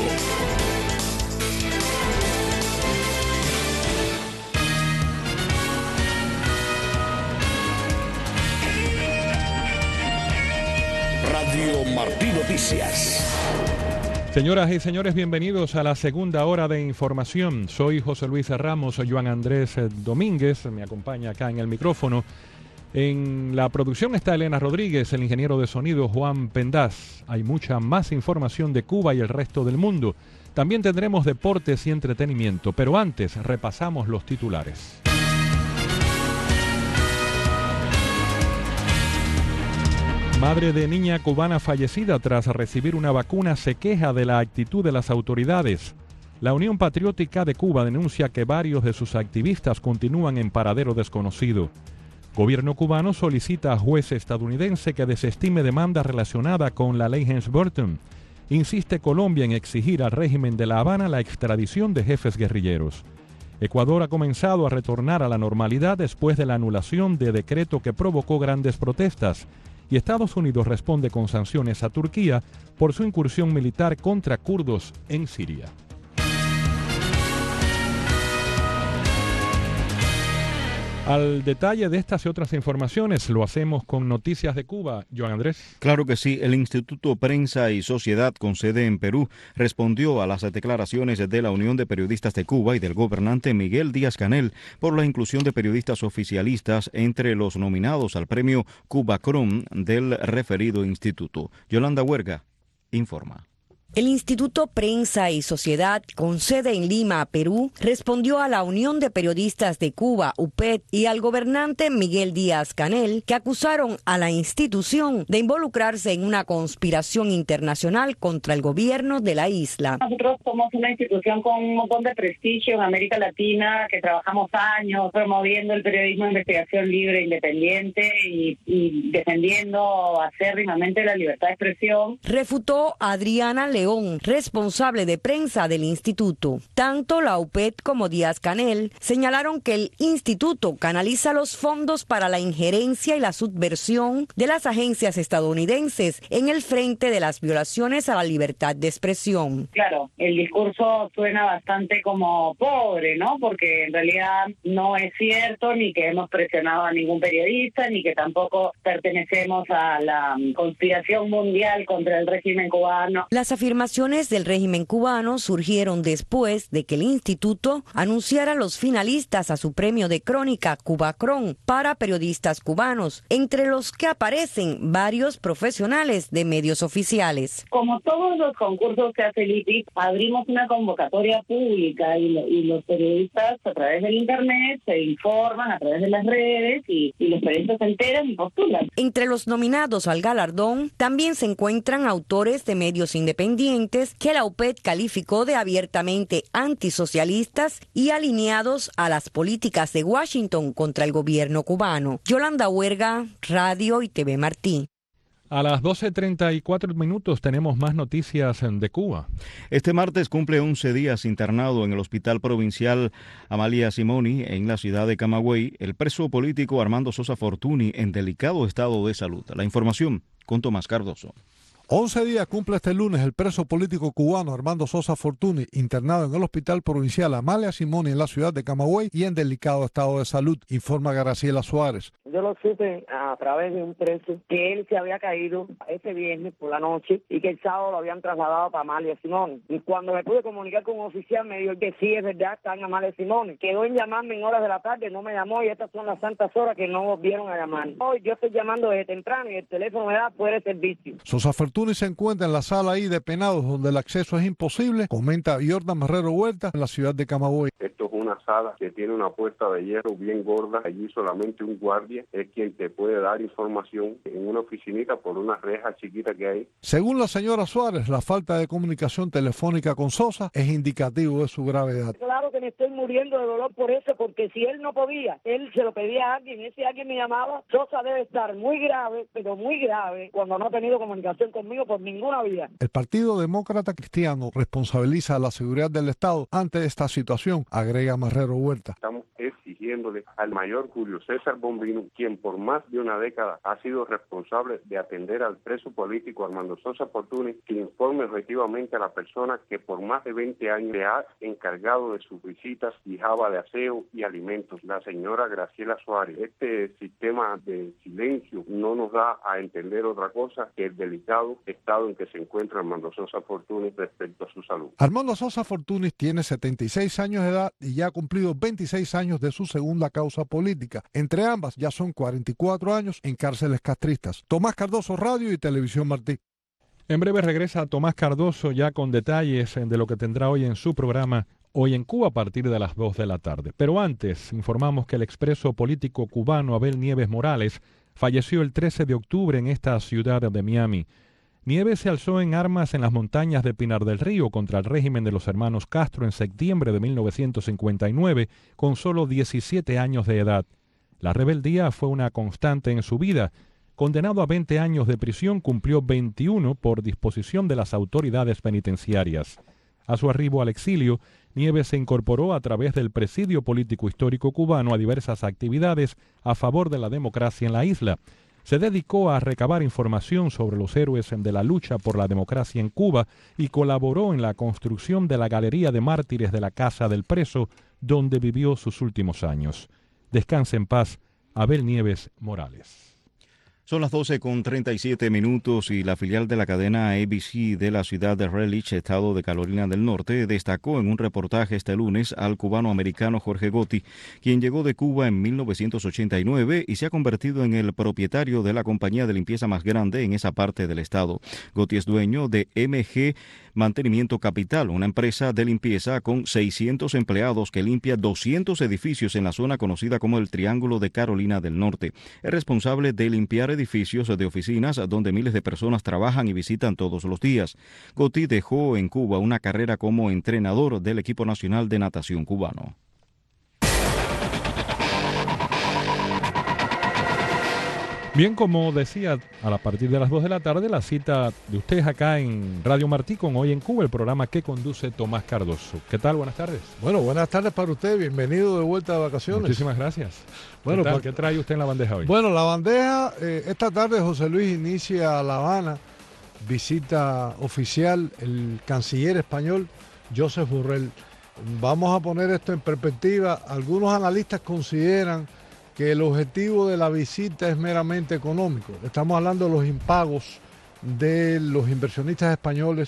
Radio Martí Noticias. Señoras y señores, bienvenidos a la segunda hora de información. Soy José Luis Ramos, Joan Andrés Domínguez, me acompaña acá en el micrófono. En la producción está Elena Rodríguez, el ingeniero de sonido Juan Pendaz. Hay mucha más información de Cuba y el resto del mundo. También tendremos deportes y entretenimiento, pero antes repasamos los titulares. Madre de niña cubana fallecida tras recibir una vacuna se queja de la actitud de las autoridades. La Unión Patriótica de Cuba denuncia que varios de sus activistas continúan en paradero desconocido. Gobierno cubano solicita a juez estadounidense que desestime demanda relacionada con la ley Helms-Burton. Insiste Colombia en exigir al régimen de La Habana la extradición de jefes guerrilleros. Ecuador ha comenzado a retornar a la normalidad después de la anulación de decreto que provocó grandes protestas. Y Estados Unidos responde con sanciones a Turquía por su incursión militar contra kurdos en Siria. Al detalle de estas y otras informaciones lo hacemos con Noticias de Cuba. Joan Andrés. Claro que sí. El Instituto Prensa y Sociedad con sede en Perú respondió a las declaraciones de la Unión de Periodistas de Cuba y del gobernante Miguel Díaz-Canel por la inclusión de periodistas oficialistas entre los nominados al premio Cubacrom del referido instituto. Yolanda Huerga informa. El Instituto Prensa y Sociedad, con sede en Lima, Perú, respondió a la Unión de Periodistas de Cuba, UPED, y al gobernante Miguel Díaz-Canel, que acusaron a la institución de involucrarse en una conspiración internacional contra el gobierno de la isla. Nosotros somos una institución con un montón de prestigio en América Latina, que trabajamos años promoviendo el periodismo de investigación libre e independiente y defendiendo acérrimamente la libertad de expresión. Refutó Adriana León, responsable de prensa del instituto. Tanto la UPED como Díaz-Canel señalaron que el instituto canaliza los fondos para la injerencia y la subversión de las agencias estadounidenses en el frente de las violaciones a la libertad de expresión. Claro, el discurso suena bastante como pobre, ¿no? Porque en realidad no es cierto ni que hemos presionado a ningún periodista, ni que tampoco pertenecemos a la conspiración mundial contra el régimen cubano. Las afirmaciones afirmaciones del régimen cubano surgieron después de que el instituto anunciara los finalistas a su premio de crónica Cubacrón para periodistas cubanos, entre los que aparecen varios profesionales de medios oficiales. Como todos los concursos que hace el IPIC, abrimos una convocatoria pública y los periodistas a través del internet se informan a través de las redes y los periodistas se enteran y postulan. Entre los nominados al galardón también se encuentran autores de medios independientes que la UPED calificó de abiertamente antisocialistas y alineados a las políticas de Washington contra el gobierno cubano. Yolanda Huerga, Radio y TV Martí. A las 12:34 tenemos más noticias de Cuba. Este martes cumple 11 días internado en el Hospital Provincial Amalia Simoni en la ciudad de Camagüey el preso político Armando Sosa Fortuny en delicado estado de salud. La información con Tomás Cardoso. 11 días cumple este lunes el preso político cubano Armando Sosa Fortuny, internado en el Hospital Provincial Amalia Simoni en la ciudad de Camagüey y en delicado estado de salud, informa Graciela Suárez. Yo lo supe a través de un preso que él se había caído ese viernes por la noche y que el sábado lo habían trasladado para Amalia Simoni. Y cuando me pude comunicar con un oficial me dijo que sí, es verdad, está en Amalia Simoni. Quedó en llamarme en horas de la tarde, no me llamó y estas son las santas horas que no volvieron a llamar. Hoy yo estoy llamando desde temprano y el teléfono me da fuera de servicio. Sosa Fortuny se encuentra en la sala ahí de penados donde el acceso es imposible, comenta Jordan Marrero Huerta en la ciudad de Camagüey. Esto es una sala que tiene una puerta de hierro bien gorda, allí solamente un guardia es quien te puede dar información en una oficinita por una reja chiquita que hay. Según la señora Suárez, la falta de comunicación telefónica con Sosa es indicativo de su gravedad. Claro que me estoy muriendo de dolor por eso, porque si él no podía, él se lo pedía a alguien, ese alguien me llamaba. Sosa debe estar muy grave, pero muy grave, cuando no ha tenido comunicación conmigo por ninguna vía. El Partido Demócrata Cristiano responsabiliza a la seguridad del Estado ante esta situación, agrega Marrero Huerta. Estamos exigiéndole al mayor Julio César Bombino, quien por más de una década ha sido responsable de atender al preso político Armando Sosa Fortuny, que informe objetivamente a la persona que por más de 20 años le ha encargado de sus visitas, fijaba de aseo y alimentos, la señora Graciela Suárez. Este sistema de silencio no nos da a entender otra cosa que el delicado estado en que se encuentra Armando Sosa Fortuny respecto a su salud. Armando Sosa Fortuny tiene 76 años de edad y ya ha cumplido 26 años de su segunda causa política. Entre ambas ya son 44 años en cárceles castristas. Tomás Cardoso, Radio y Televisión Martí. En breve regresa Tomás Cardoso ya con detalles de lo que tendrá hoy en su programa Hoy en Cuba a partir de las 2 de la tarde. Pero antes informamos que el expreso político cubano Abel Nieves Morales falleció el 13 de octubre en esta ciudad de Miami. Nieves se alzó en armas en las montañas de Pinar del Río contra el régimen de los hermanos Castro en septiembre de 1959 con solo 17 años de edad. La rebeldía fue una constante en su vida. Condenado a 20 años de prisión, cumplió 21 por disposición de las autoridades penitenciarias. A su arribo al exilio, Nieves se incorporó a través del Presidio Político Histórico Cubano a diversas actividades a favor de la democracia en la isla. Se dedicó a recabar información sobre los héroes de la lucha por la democracia en Cuba y colaboró en la construcción de la Galería de Mártires de la Casa del Preso, donde vivió sus últimos años. Descanse en paz, Abel Nieves Morales. Son las 12:37 y la filial de la cadena ABC de la ciudad de Raleigh, estado de Carolina del Norte, destacó en un reportaje este lunes al cubano-americano Jorge Gotti, quien llegó de Cuba en 1989 y se ha convertido en el propietario de la compañía de limpieza más grande en esa parte del estado. Gotti es dueño de MG Mantenimiento Capital, una empresa de limpieza con 600 empleados que limpia 200 edificios en la zona conocida como el Triángulo de Carolina del Norte. Es responsable de limpiar edificios de oficinas donde miles de personas trabajan y visitan todos los días. Gotti dejó en Cuba una carrera como entrenador del equipo nacional de natación cubano. Bien, como decía, a partir de las 2 de la tarde, la cita de ustedes acá en Radio Martí con Hoy en Cuba, el programa que conduce Tomás Cardoso. ¿Qué tal? Buenas tardes. Bueno, buenas tardes para usted. Bienvenido de vuelta de vacaciones. Muchísimas gracias. Bueno, ¿Qué trae usted en la bandeja hoy? Bueno, la bandeja, esta tarde José Luis inicia a La Habana, visita oficial el canciller español Josep Borrell. Vamos a poner esto en perspectiva. Algunos analistas consideran que el objetivo de la visita es meramente económico. Estamos hablando de los impagos de los inversionistas españoles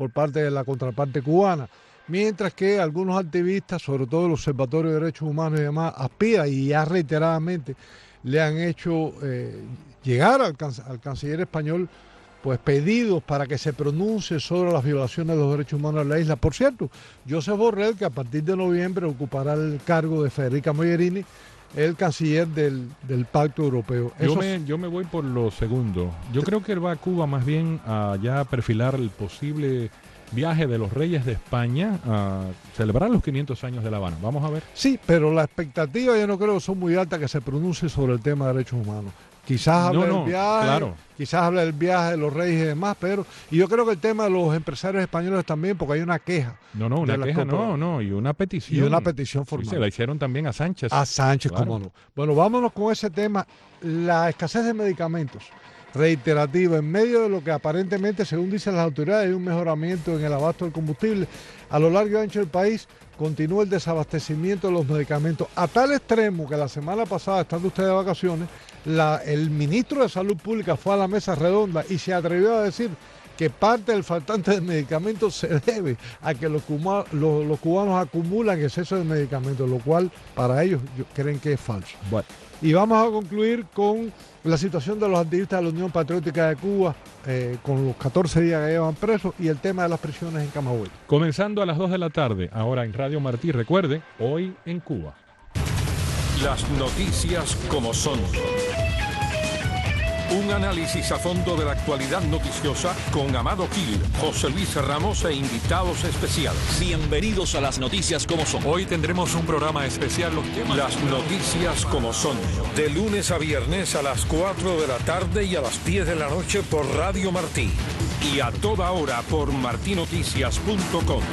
por parte de la contraparte cubana. Mientras que algunos activistas, sobre todo el Observatorio de Derechos Humanos y demás, aspiran y ya reiteradamente le han hecho llegar al canciller español pues pedidos para que se pronuncie sobre las violaciones de los derechos humanos en la isla. Por cierto, Josep Borrell, que a partir de noviembre ocupará el cargo de Federica Mogherini, el canciller del Pacto Europeo. Yo me voy por lo segundo. Yo creo que él va a Cuba más bien a ya perfilar el posible viaje de los reyes de España a celebrar los 500 años de La Habana. Vamos a ver. Sí, pero la expectativa yo no creo que son muy altas que se pronuncie sobre el tema de derechos humanos. Quizás hable del viaje, claro. Quizás hable del viaje de los reyes y demás, y yo creo que el tema de los empresarios españoles también, porque hay una queja. Y una petición. Y una petición formal. Sí, se la hicieron también a Sánchez. A Sánchez, claro. Cómo no. Bueno, vámonos con ese tema, la escasez de medicamentos. Reiterativo, en medio de lo que aparentemente, según dicen las autoridades, hay un mejoramiento en el abasto del combustible. A lo largo y ancho del país continúa el desabastecimiento de los medicamentos, a tal extremo que la semana pasada, estando usted de vacaciones, el ministro de Salud Pública fue a la mesa redonda y se atrevió a decir que parte del faltante de medicamentos se debe a que los cubanos acumulan exceso de medicamentos, lo cual para ellos creen que es falso. Bueno. Y vamos a concluir con la situación de los activistas de la Unión Patriótica de Cuba, con los 14 días que llevan presos y el tema de las prisiones en Camagüey. Comenzando a las 2 de la tarde, ahora en Radio Martí, recuerde, hoy en Cuba. Las noticias como son. Un análisis a fondo de la actualidad noticiosa con Amado Gil, José Luis Ramos e invitados especiales. Bienvenidos a las noticias como son. Hoy tendremos un programa especial, los temas. Las noticias como son. De lunes a viernes a las 4 de la tarde y a las 10 de la noche por Radio Martí. Y a toda hora por martinoticias.com.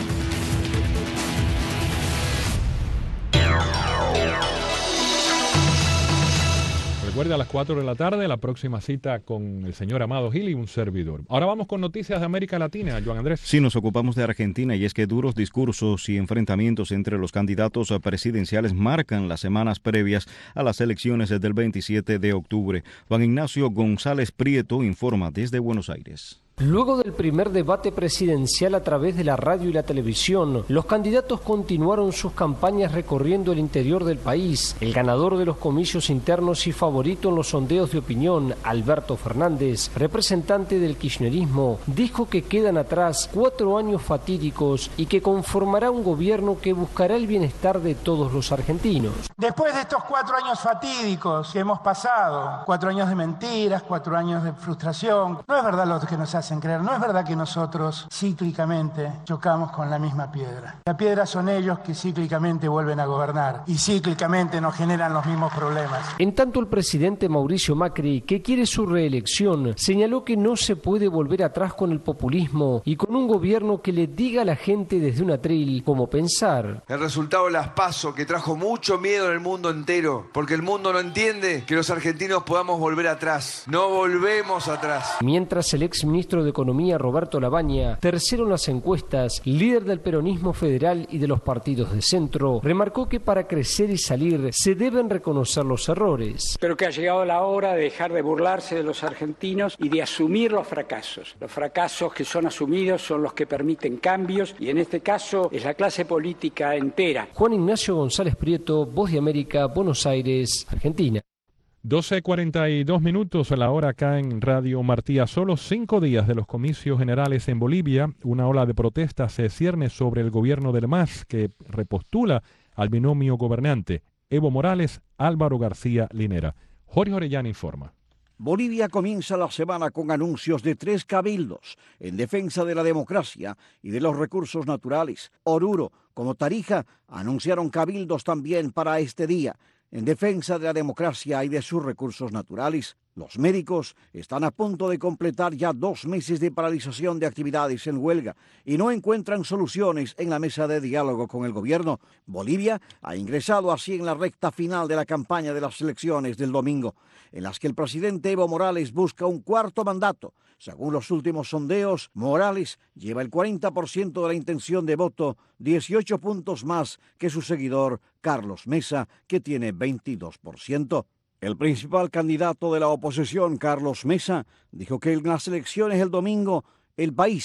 Recuerde, a las 4 de la tarde, la próxima cita con el señor Amado Gil y un servidor. Ahora vamos con noticias de América Latina, Joan Andrés. Sí, nos ocupamos de Argentina, y es que duros discursos y enfrentamientos entre los candidatos presidenciales marcan las semanas previas a las elecciones del 27 de octubre. Juan Ignacio González Prieto informa desde Buenos Aires. Luego del primer debate presidencial a través de la radio y la televisión, los candidatos continuaron sus campañas recorriendo el interior del país. El ganador de los comicios internos y favorito en los sondeos de opinión, Alberto Fernández, representante del kirchnerismo, dijo que quedan atrás 4 años fatídicos y que conformará un gobierno que buscará el bienestar de todos los argentinos. Después de estos 4 años fatídicos que hemos pasado, 4 años de mentiras, 4 años de frustración, no es verdad lo que nos hacen creer, no es verdad que nosotros cíclicamente chocamos con la misma piedra. La piedra son ellos que cíclicamente vuelven a gobernar y cíclicamente nos generan los mismos problemas. En tanto, el presidente Mauricio Macri, que quiere su reelección, señaló que no se puede volver atrás con el populismo y con un gobierno que le diga a la gente desde un atril cómo pensar. El resultado de las PASO, que trajo mucho miedo en el mundo entero, porque el mundo no entiende que los argentinos podamos volver atrás. No volvemos atrás. Mientras el exministro de Economía, Roberto Labaña, tercero en las encuestas, líder del peronismo federal y de los partidos de centro, remarcó que para crecer y salir se deben reconocer los errores. Pero que ha llegado la hora de dejar de burlarse de los argentinos y de asumir los fracasos. Los fracasos que son asumidos son los que permiten cambios, y en este caso es la clase política entera. Juan Ignacio González Prieto, Voz de América, Buenos Aires, Argentina. 12:42 minutos a la hora acá en Radio Martí. A solo 5 días de los comicios generales en Bolivia, una ola de protestas se cierne sobre el gobierno del MAS, que repostula al binomio gobernante Evo Morales, Álvaro García Linera. Jorge Orellana informa. Bolivia comienza la semana con anuncios de 3 cabildos en defensa de la democracia y de los recursos naturales. Oruro, como Tarija, anunciaron cabildos también para este día, en defensa de la democracia y de sus recursos naturales. Los médicos están a punto de completar ya 2 meses de paralización de actividades en huelga y no encuentran soluciones en la mesa de diálogo con el gobierno. Bolivia ha ingresado así en la recta final de la campaña de las elecciones del domingo, en las que el presidente Evo Morales busca un 4º mandato. Según los últimos sondeos, Morales lleva el 40% de la intención de voto, 18 puntos más que su seguidor Carlos Mesa, que tiene 22%. El principal candidato de la oposición, Carlos Mesa, dijo que en las elecciones el domingo el país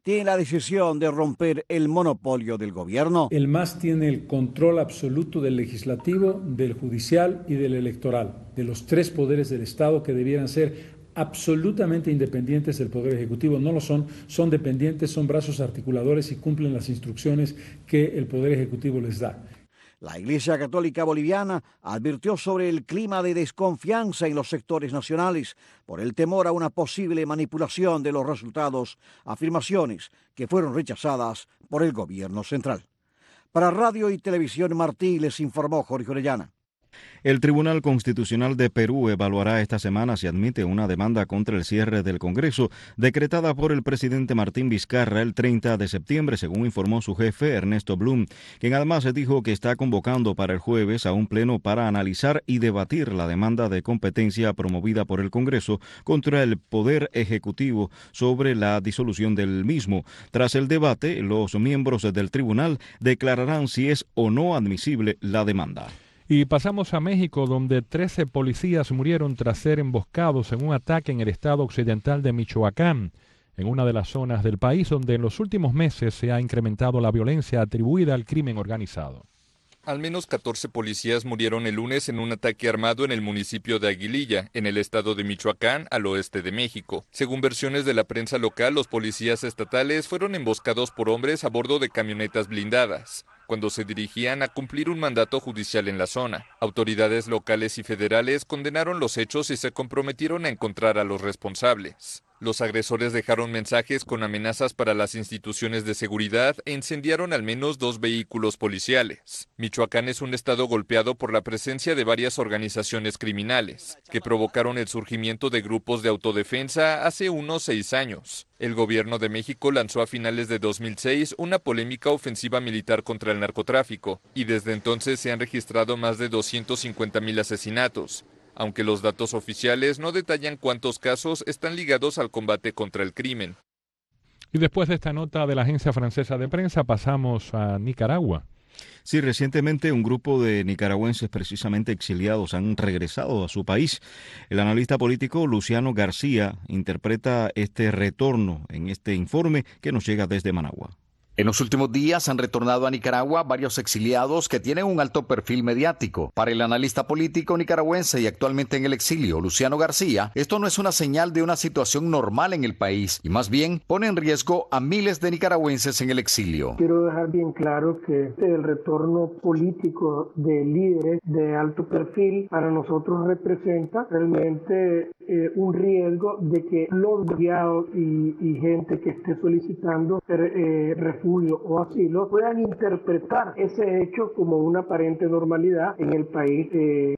tiene la decisión de romper el monopolio del gobierno. El MAS tiene el control absoluto del legislativo, del judicial y del electoral, de los tres poderes del Estado que debieran ser absolutamente independientes del Poder Ejecutivo. No lo son, son dependientes, son brazos articuladores y cumplen las instrucciones que el Poder Ejecutivo les da. La Iglesia Católica Boliviana advirtió sobre el clima de desconfianza en los sectores nacionales por el temor a una posible manipulación de los resultados, afirmaciones que fueron rechazadas por el gobierno central. Para Radio y Televisión Martí les informó Jorge Orellana. El Tribunal Constitucional de Perú evaluará esta semana si admite una demanda contra el cierre del Congreso decretada por el presidente Martín Vizcarra el 30 de septiembre, según informó su jefe Ernesto Blum, quien además dijo que está convocando para el jueves a un pleno para analizar y debatir la demanda de competencia promovida por el Congreso contra el Poder Ejecutivo sobre la disolución del mismo. Tras el debate, los miembros del tribunal declararán si es o no admisible la demanda. Y pasamos a México, donde 13 policías murieron tras ser emboscados en un ataque en el estado occidental de Michoacán, en una de las zonas del país donde en los últimos meses se ha incrementado la violencia atribuida al crimen organizado. Al menos 14 policías murieron el lunes en un ataque armado en el municipio de Aguililla, en el estado de Michoacán, al oeste de México. Según versiones de la prensa local, los policías estatales fueron emboscados por hombres a bordo de camionetas blindadas, cuando se dirigían a cumplir un mandato judicial en la zona. Autoridades locales y federales condenaron los hechos y se comprometieron a encontrar a los responsables. Los agresores dejaron mensajes con amenazas para las instituciones de seguridad e incendiaron al menos 2 vehículos policiales. Michoacán es un estado golpeado por la presencia de varias organizaciones criminales, que provocaron el surgimiento de grupos de autodefensa hace unos 6 años. El gobierno de México lanzó a finales de 2006 una polémica ofensiva militar contra el narcotráfico, y desde entonces se han registrado más de 250,000 asesinatos, aunque los datos oficiales no detallan cuántos casos están ligados al combate contra el crimen. Y después de esta nota de la agencia francesa de prensa, pasamos a Nicaragua. Sí, recientemente un grupo de nicaragüenses precisamente exiliados han regresado a su país. El analista político Luciano García interpreta este retorno en este informe que nos llega desde Managua. En los últimos días han retornado a Nicaragua varios exiliados que tienen un alto perfil mediático. Para el analista político nicaragüense y actualmente en el exilio, Luciano García, esto no es una señal de una situación normal en el país y más bien pone en riesgo a miles de nicaragüenses en el exilio. Quiero dejar bien claro que el retorno político de líderes de alto perfil para nosotros representa realmente un riesgo de que los desviados y gente que esté solicitando refugio o asilo puedan interpretar ese hecho como una aparente normalidad en el país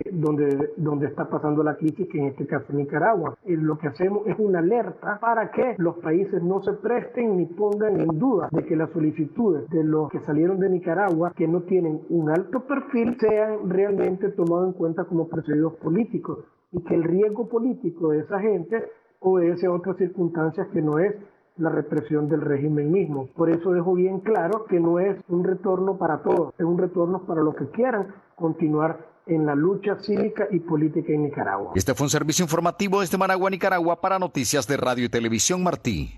donde está pasando la crisis, que en este caso es Nicaragua. Lo que hacemos es una alerta para que los países no se presten ni pongan en duda de que las solicitudes de los que salieron de Nicaragua, que no tienen un alto perfil, sean realmente tomados en cuenta como perseguidos políticos, y que el riesgo político de esa gente obedece a otras circunstancias que no es la represión del régimen mismo. Por eso dejo bien claro que no es un retorno para todos, es un retorno para los que quieran continuar en la lucha cívica y política en Nicaragua. Este fue un servicio informativo desde Managua, Nicaragua, para Noticias de Radio y Televisión Martí.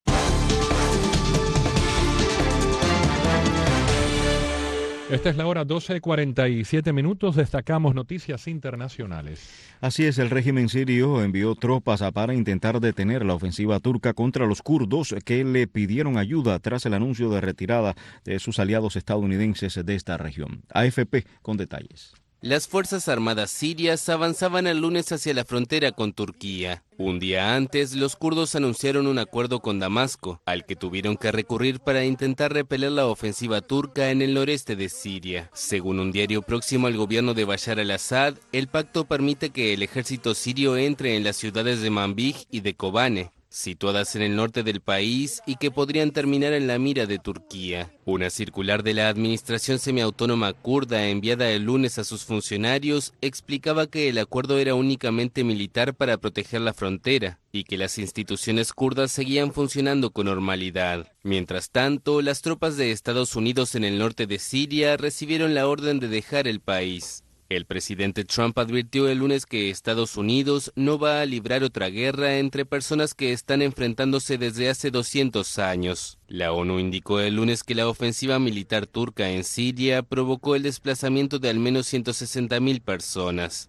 Esta es la hora 12:47. Destacamos noticias internacionales. Así es, el régimen sirio envió tropas para intentar detener la ofensiva turca contra los kurdos que le pidieron ayuda tras el anuncio de retirada de sus aliados estadounidenses de esta región. AFP con detalles. Las Fuerzas Armadas sirias avanzaban el lunes hacia la frontera con Turquía. Un día antes, los kurdos anunciaron un acuerdo con Damasco, al que tuvieron que recurrir para intentar repeler la ofensiva turca en el noreste de Siria. Según un diario próximo al gobierno de Bashar al-Assad, el pacto permite que el ejército sirio entre en las ciudades de Manbij y de Kobane, situadas en el norte del país y que podrían terminar en la mira de Turquía. Una circular de la administración semiautónoma kurda enviada el lunes a sus funcionarios explicaba que el acuerdo era únicamente militar para proteger la frontera y que las instituciones kurdas seguían funcionando con normalidad. Mientras tanto, las tropas de Estados Unidos en el norte de Siria recibieron la orden de dejar el país. El presidente Trump advirtió el lunes que Estados Unidos no va a librar otra guerra entre personas que están enfrentándose desde hace 200 años. La ONU indicó el lunes que la ofensiva militar turca en Siria provocó el desplazamiento de al menos 160.000 personas.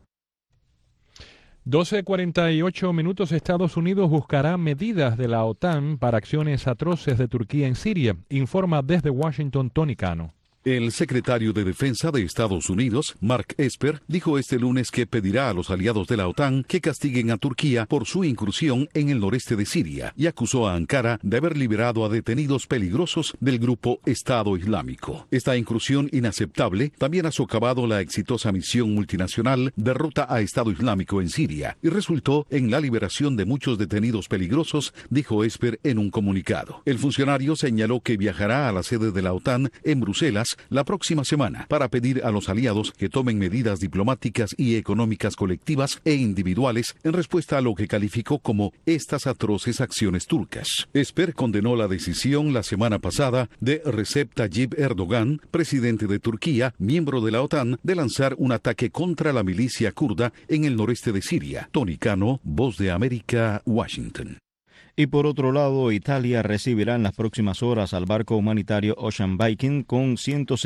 12:48 minutos. Estados Unidos buscará medidas de la OTAN para acciones atroces de Turquía en Siria, informa desde Washington Tony Cano. El secretario de Defensa de Estados Unidos, Mark Esper, dijo este lunes que pedirá a los aliados de la OTAN que castiguen a Turquía por su incursión en el noreste de Siria y acusó a Ankara de haber liberado a detenidos peligrosos del grupo Estado Islámico. Esta incursión inaceptable también ha socavado la exitosa misión multinacional Derrota a Estado Islámico en Siria y resultó en la liberación de muchos detenidos peligrosos, dijo Esper en un comunicado. El funcionario señaló que viajará a la sede de la OTAN en Bruselas la próxima semana para pedir a los aliados que tomen medidas diplomáticas y económicas colectivas e individuales en respuesta a lo que calificó como estas atroces acciones turcas. Esper condenó la decisión la semana pasada de Recep Tayyip Erdogan, presidente de Turquía, miembro de la OTAN, de lanzar un ataque contra la milicia kurda en el noreste de Siria. Tony Cano, Voz de América, Washington. Y por otro lado, Italia recibirá en las próximas horas al barco humanitario Ocean Viking con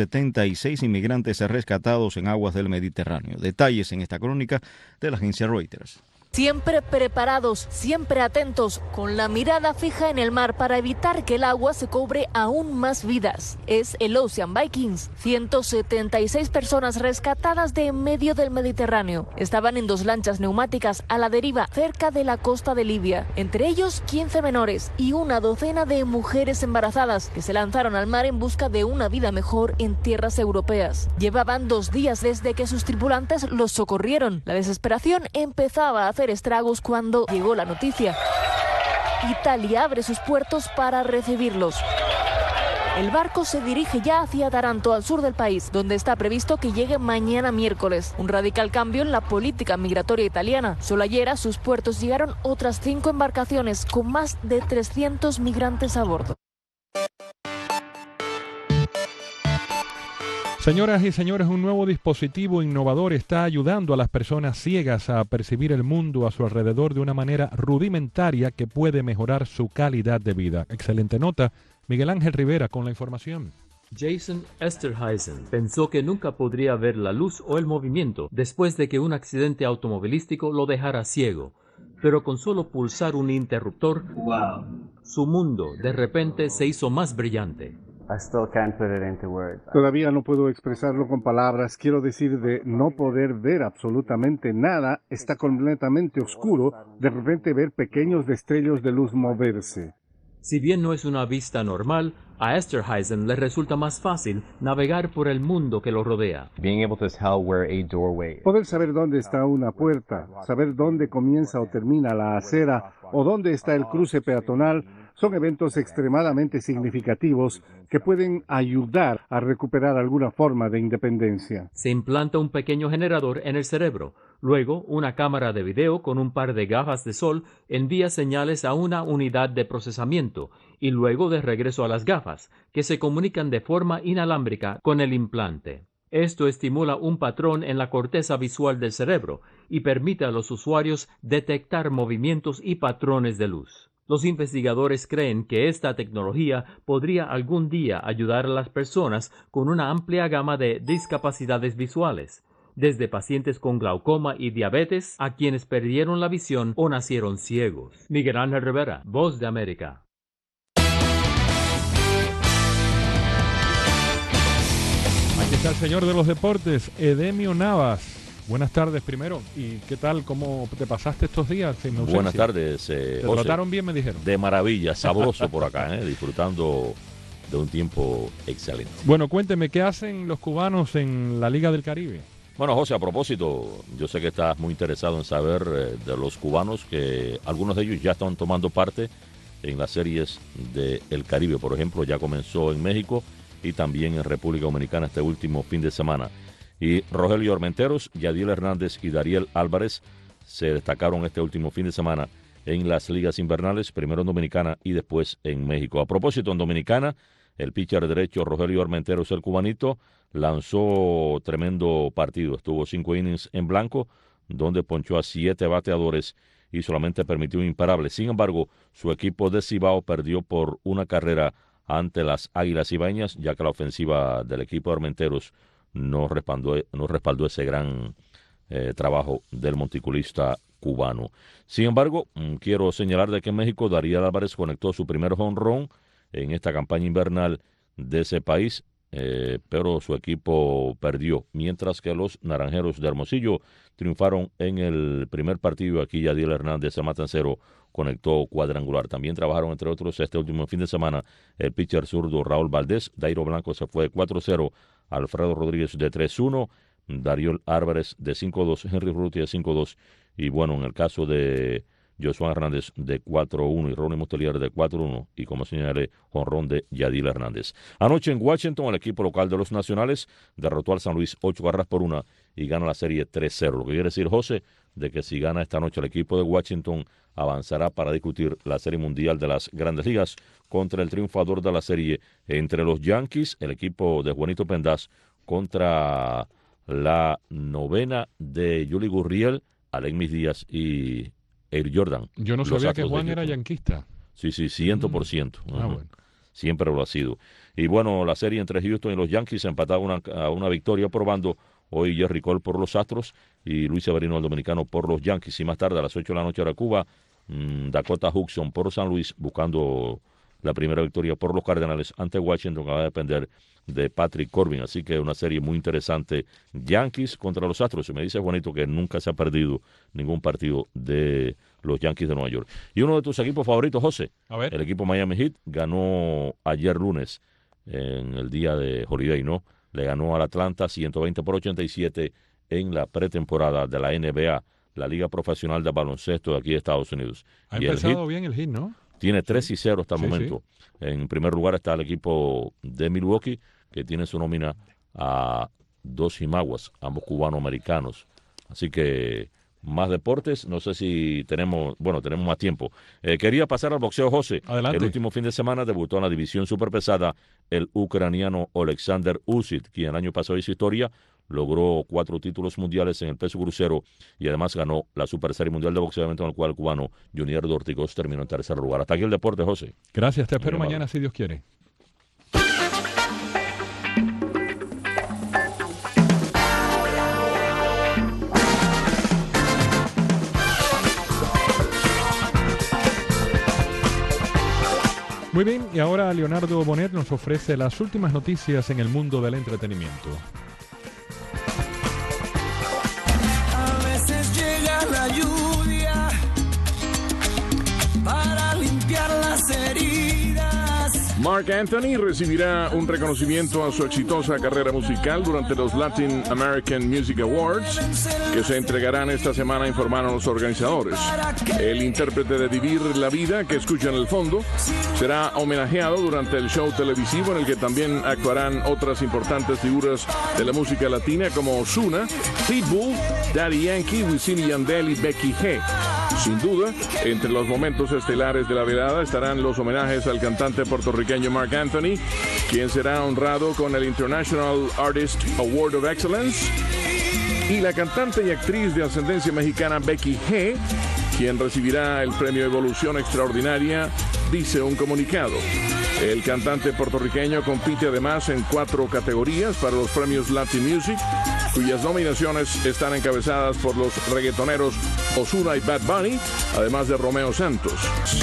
176 inmigrantes rescatados en aguas del Mediterráneo. Detalles en esta crónica de la agencia Reuters. Siempre preparados, siempre atentos, con la mirada fija en el mar para evitar que el agua se cobre aún más vidas. Es el Ocean Vikings. 176 personas rescatadas de en medio del Mediterráneo. Estaban en 2 lanchas neumáticas a la deriva cerca de la costa de Libia. Entre ellos 15 menores y una docena de mujeres embarazadas que se lanzaron al mar en busca de una vida mejor en tierras europeas. Llevaban 2 días desde que sus tripulantes los socorrieron. La desesperación empezaba a hacer estragos cuando llegó la noticia. Italia abre sus puertos para recibirlos. El barco se dirige ya hacia Taranto, al sur del país, donde está previsto que llegue mañana miércoles. Un radical cambio en la política migratoria italiana. Solo ayer a sus puertos llegaron otras 5 embarcaciones con más de 300 migrantes a bordo. Señoras y señores, un nuevo dispositivo innovador está ayudando a las personas ciegas a percibir el mundo a su alrededor de una manera rudimentaria que puede mejorar su calidad de vida. Excelente nota. Miguel Ángel Rivera con la información. Jason Esterhuizen pensó que nunca podría ver la luz o el movimiento después de que un accidente automovilístico lo dejara ciego. Pero con solo pulsar un interruptor, su mundo de repente se hizo más brillante. Todavía no puedo expresarlo con palabras. Quiero decir, de no poder ver absolutamente nada, está completamente oscuro, de repente ver pequeños destellos de luz moverse. Si bien no es una vista normal, a Esterhuizen le resulta más fácil navegar por el mundo que lo rodea. Poder saber dónde está una puerta, saber dónde comienza o termina la acera o dónde está el cruce peatonal, son eventos extremadamente significativos que pueden ayudar a recuperar alguna forma de independencia. Se implanta un pequeño generador en el cerebro. Luego, una cámara de video con un par de gafas de sol envía señales a una unidad de procesamiento y luego de regreso a las gafas, que se comunican de forma inalámbrica con el implante. Esto estimula un patrón en la corteza visual del cerebro y permite a los usuarios detectar movimientos y patrones de luz. Los investigadores creen que esta tecnología podría algún día ayudar a las personas con una amplia gama de discapacidades visuales, desde pacientes con glaucoma y diabetes a quienes perdieron la visión o nacieron ciegos. Miguel Ángel Rivera, Voz de América. Aquí está el señor de los deportes, Edemio Navas. Buenas tardes primero. ¿Y qué tal? ¿Cómo te pasaste estos días sin ausencia? Buenas tardes. ¿Te trataron bien, me dijeron? De maravilla, sabroso por acá, disfrutando de un tiempo excelente. Bueno, cuénteme, ¿qué hacen los cubanos en la Liga del Caribe? Bueno, José, a propósito, yo sé que estás muy interesado en saber de los cubanos, que algunos de ellos ya están tomando parte en las series del Caribe. Por ejemplo, ya comenzó en México y también en República Dominicana este último fin de semana. Y Rogelio Armenteros, Yadiel Hernández y Dariel Álvarez se destacaron este último fin de semana en las ligas invernales, primero en Dominicana y después en México. A propósito, en Dominicana, El pitcher derecho Rogelio Armenteros, el cubanito, lanzó tremendo partido. Estuvo 5 innings en blanco, donde ponchó a 7 bateadores y solamente permitió un imparable. Sin embargo, su equipo de Cibao perdió por 1 carrera ante las Águilas Ibaeñas, ya que la ofensiva del equipo de Armenteros no respaldó ese gran trabajo del monticulista cubano. Sin embargo, quiero señalar de que en México Dariel Álvarez conectó su primer jonrón en esta campaña invernal de ese país, pero su equipo perdió, mientras que los Naranjeros de Hermosillo triunfaron en el primer partido. Aquí Yadiel Hernández, el matancero, conectó cuadrangular. También trabajaron, entre otros, este último fin de semana, el pitcher zurdo Raúl Valdés. Dairo Blanco se fue 4-0, Alfredo Rodríguez de 3-1, Dariel Álvarez de 5-2, Henry Urrutia de 5-2, y bueno, en el caso de Josué Hernández de 4-1 y Ronnie Mustelier de 4-1, y como señalé, jonrón de Yadiel Hernández. Anoche en Washington, el equipo local de los Nacionales derrotó al San Luis 8-1 y gana la serie 3-0. Lo que quiere decir, José, de que si gana esta noche el equipo de Washington, avanzará para discutir la Serie Mundial de las Grandes Ligas contra el triunfador de la serie entre los Yankees, el equipo de Juanito Pendaz, contra la novena de Yuli Gurriel, Alexis Díaz y Air Jordan. Yo no sabía que Juan era yanquista. Sí, 100%. Bueno. Siempre lo ha sido. Y bueno, la serie entre Houston y los Yankees empataba a una victoria, probando hoy Jerry Cole por los Astros y Luis Severino, el dominicano, por los Yankees. Y más tarde, a las 8 de la noche hora Cuba, Dakota Hudson por San Luis, buscando la primera victoria por los Cardenales ante Washington, que va a depender de Patrick Corbin. Así que una serie muy interesante, Yankees contra los Astros. Y me dice Juanito que nunca se ha perdido ningún partido de los Yankees de Nueva York. Y uno de tus equipos favoritos, José, el equipo Miami Heat, ganó ayer lunes, en el día de Holiday, ¿no? Le ganó al Atlanta 120-87 en la pretemporada de la NBA, la Liga Profesional de Baloncesto de aquí de Estados Unidos. Ha empezado bien el Heat, ¿no? Tiene 3-0 hasta el Sí, momento. En primer lugar está el equipo de Milwaukee, que tiene su nómina a 2 jimaguas, ambos cubano-americanos. Así que más deportes, no sé si tenemos más tiempo. Quería pasar al boxeo, José. Adelante. El último fin de semana debutó en la división superpesada el ucraniano Oleksandr Usyk, quien el año pasado hizo historia, logró 4 títulos mundiales en el peso crucero y además ganó la Super Serie Mundial de Boxeo, evento en el cual el cubano Junior Ortigoz terminó en tercer lugar. Hasta aquí el deporte, José. Gracias, te espero mañana si Dios quiere. Muy bien, y ahora Leonardo Bonet nos ofrece las últimas noticias en el mundo del entretenimiento. A veces llega la lluvia para limpiar las heridas. Marc Anthony recibirá un reconocimiento a su exitosa carrera musical durante los Latin American Music Awards, que se entregarán esta semana, informaron los organizadores. El intérprete de Vivir la Vida, que escucha en el fondo, será homenajeado durante el show televisivo en el que también actuarán otras importantes figuras de la música latina como Ozuna, Pitbull, Daddy Yankee, Wisin y Yandel y Becky G. Sin duda, entre los momentos estelares de la velada estarán los homenajes al cantante puertorriqueño Marc Anthony, quien será honrado con el International Artist Award of Excellence, y la cantante y actriz de ascendencia mexicana Becky G, quien recibirá el premio Evolución Extraordinaria, dice un comunicado. El cantante puertorriqueño compite además en 4 categorías para los premios Latin Music, cuyas nominaciones están encabezadas por los reggaetoneros Ozuna y Bad Bunny, además de Romeo Santos.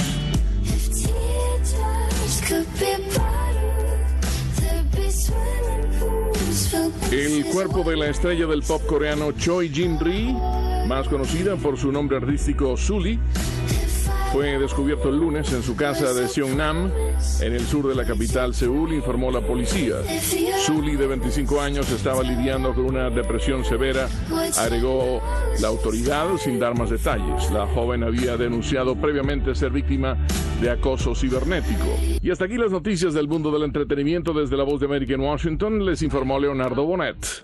El cuerpo de la estrella del pop coreano Choi Jin-ri, más conocida por su nombre artístico Sulli, fue descubierto el lunes en su casa de Seongnam, en el sur de la capital Seúl, informó la policía. Sulli, de 25 años, estaba lidiando con una depresión severa, agregó la autoridad sin dar más detalles. La joven había denunciado previamente ser víctima de acoso cibernético. Y hasta aquí las noticias del mundo del entretenimiento. Desde La Voz de América en Washington, les informó Leonardo Bonet.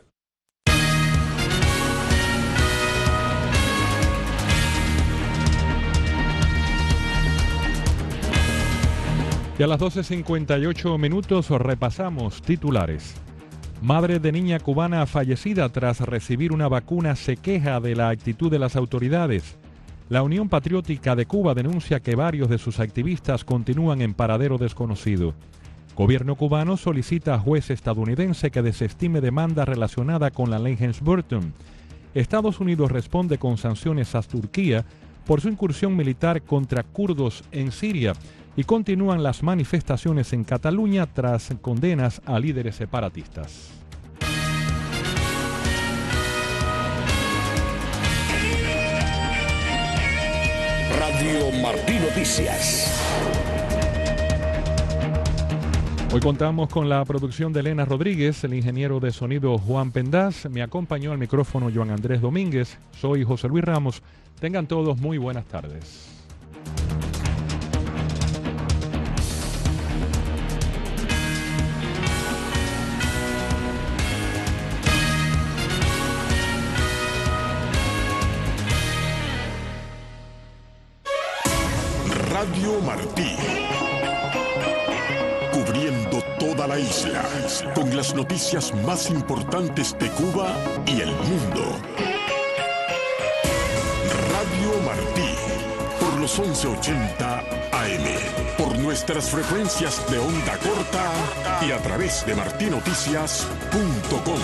Y a las 12:58 repasamos titulares. Madre de niña cubana fallecida tras recibir una vacuna se queja de la actitud de las autoridades. La Unión Patriótica de Cuba denuncia que varios de sus activistas continúan en paradero desconocido. Gobierno cubano solicita a juez estadounidense que desestime demanda relacionada con la ley Helms-Burton. Estados Unidos responde con sanciones a Turquía por su incursión militar contra kurdos en Siria y continúan las manifestaciones en Cataluña tras condenas a líderes separatistas. Radio Martí Noticias. Hoy contamos con la producción de Elena Rodríguez, el ingeniero de sonido Juan Pendaz, me acompañó al micrófono Joan Andrés Domínguez, soy José Luis Ramos. Tengan todos muy buenas tardes. Radio Martí. Cubriendo toda la isla con las noticias más importantes de Cuba y el mundo. Radio Martí, por los 1180 AM, por nuestras frecuencias de onda corta y a través de martinoticias.com.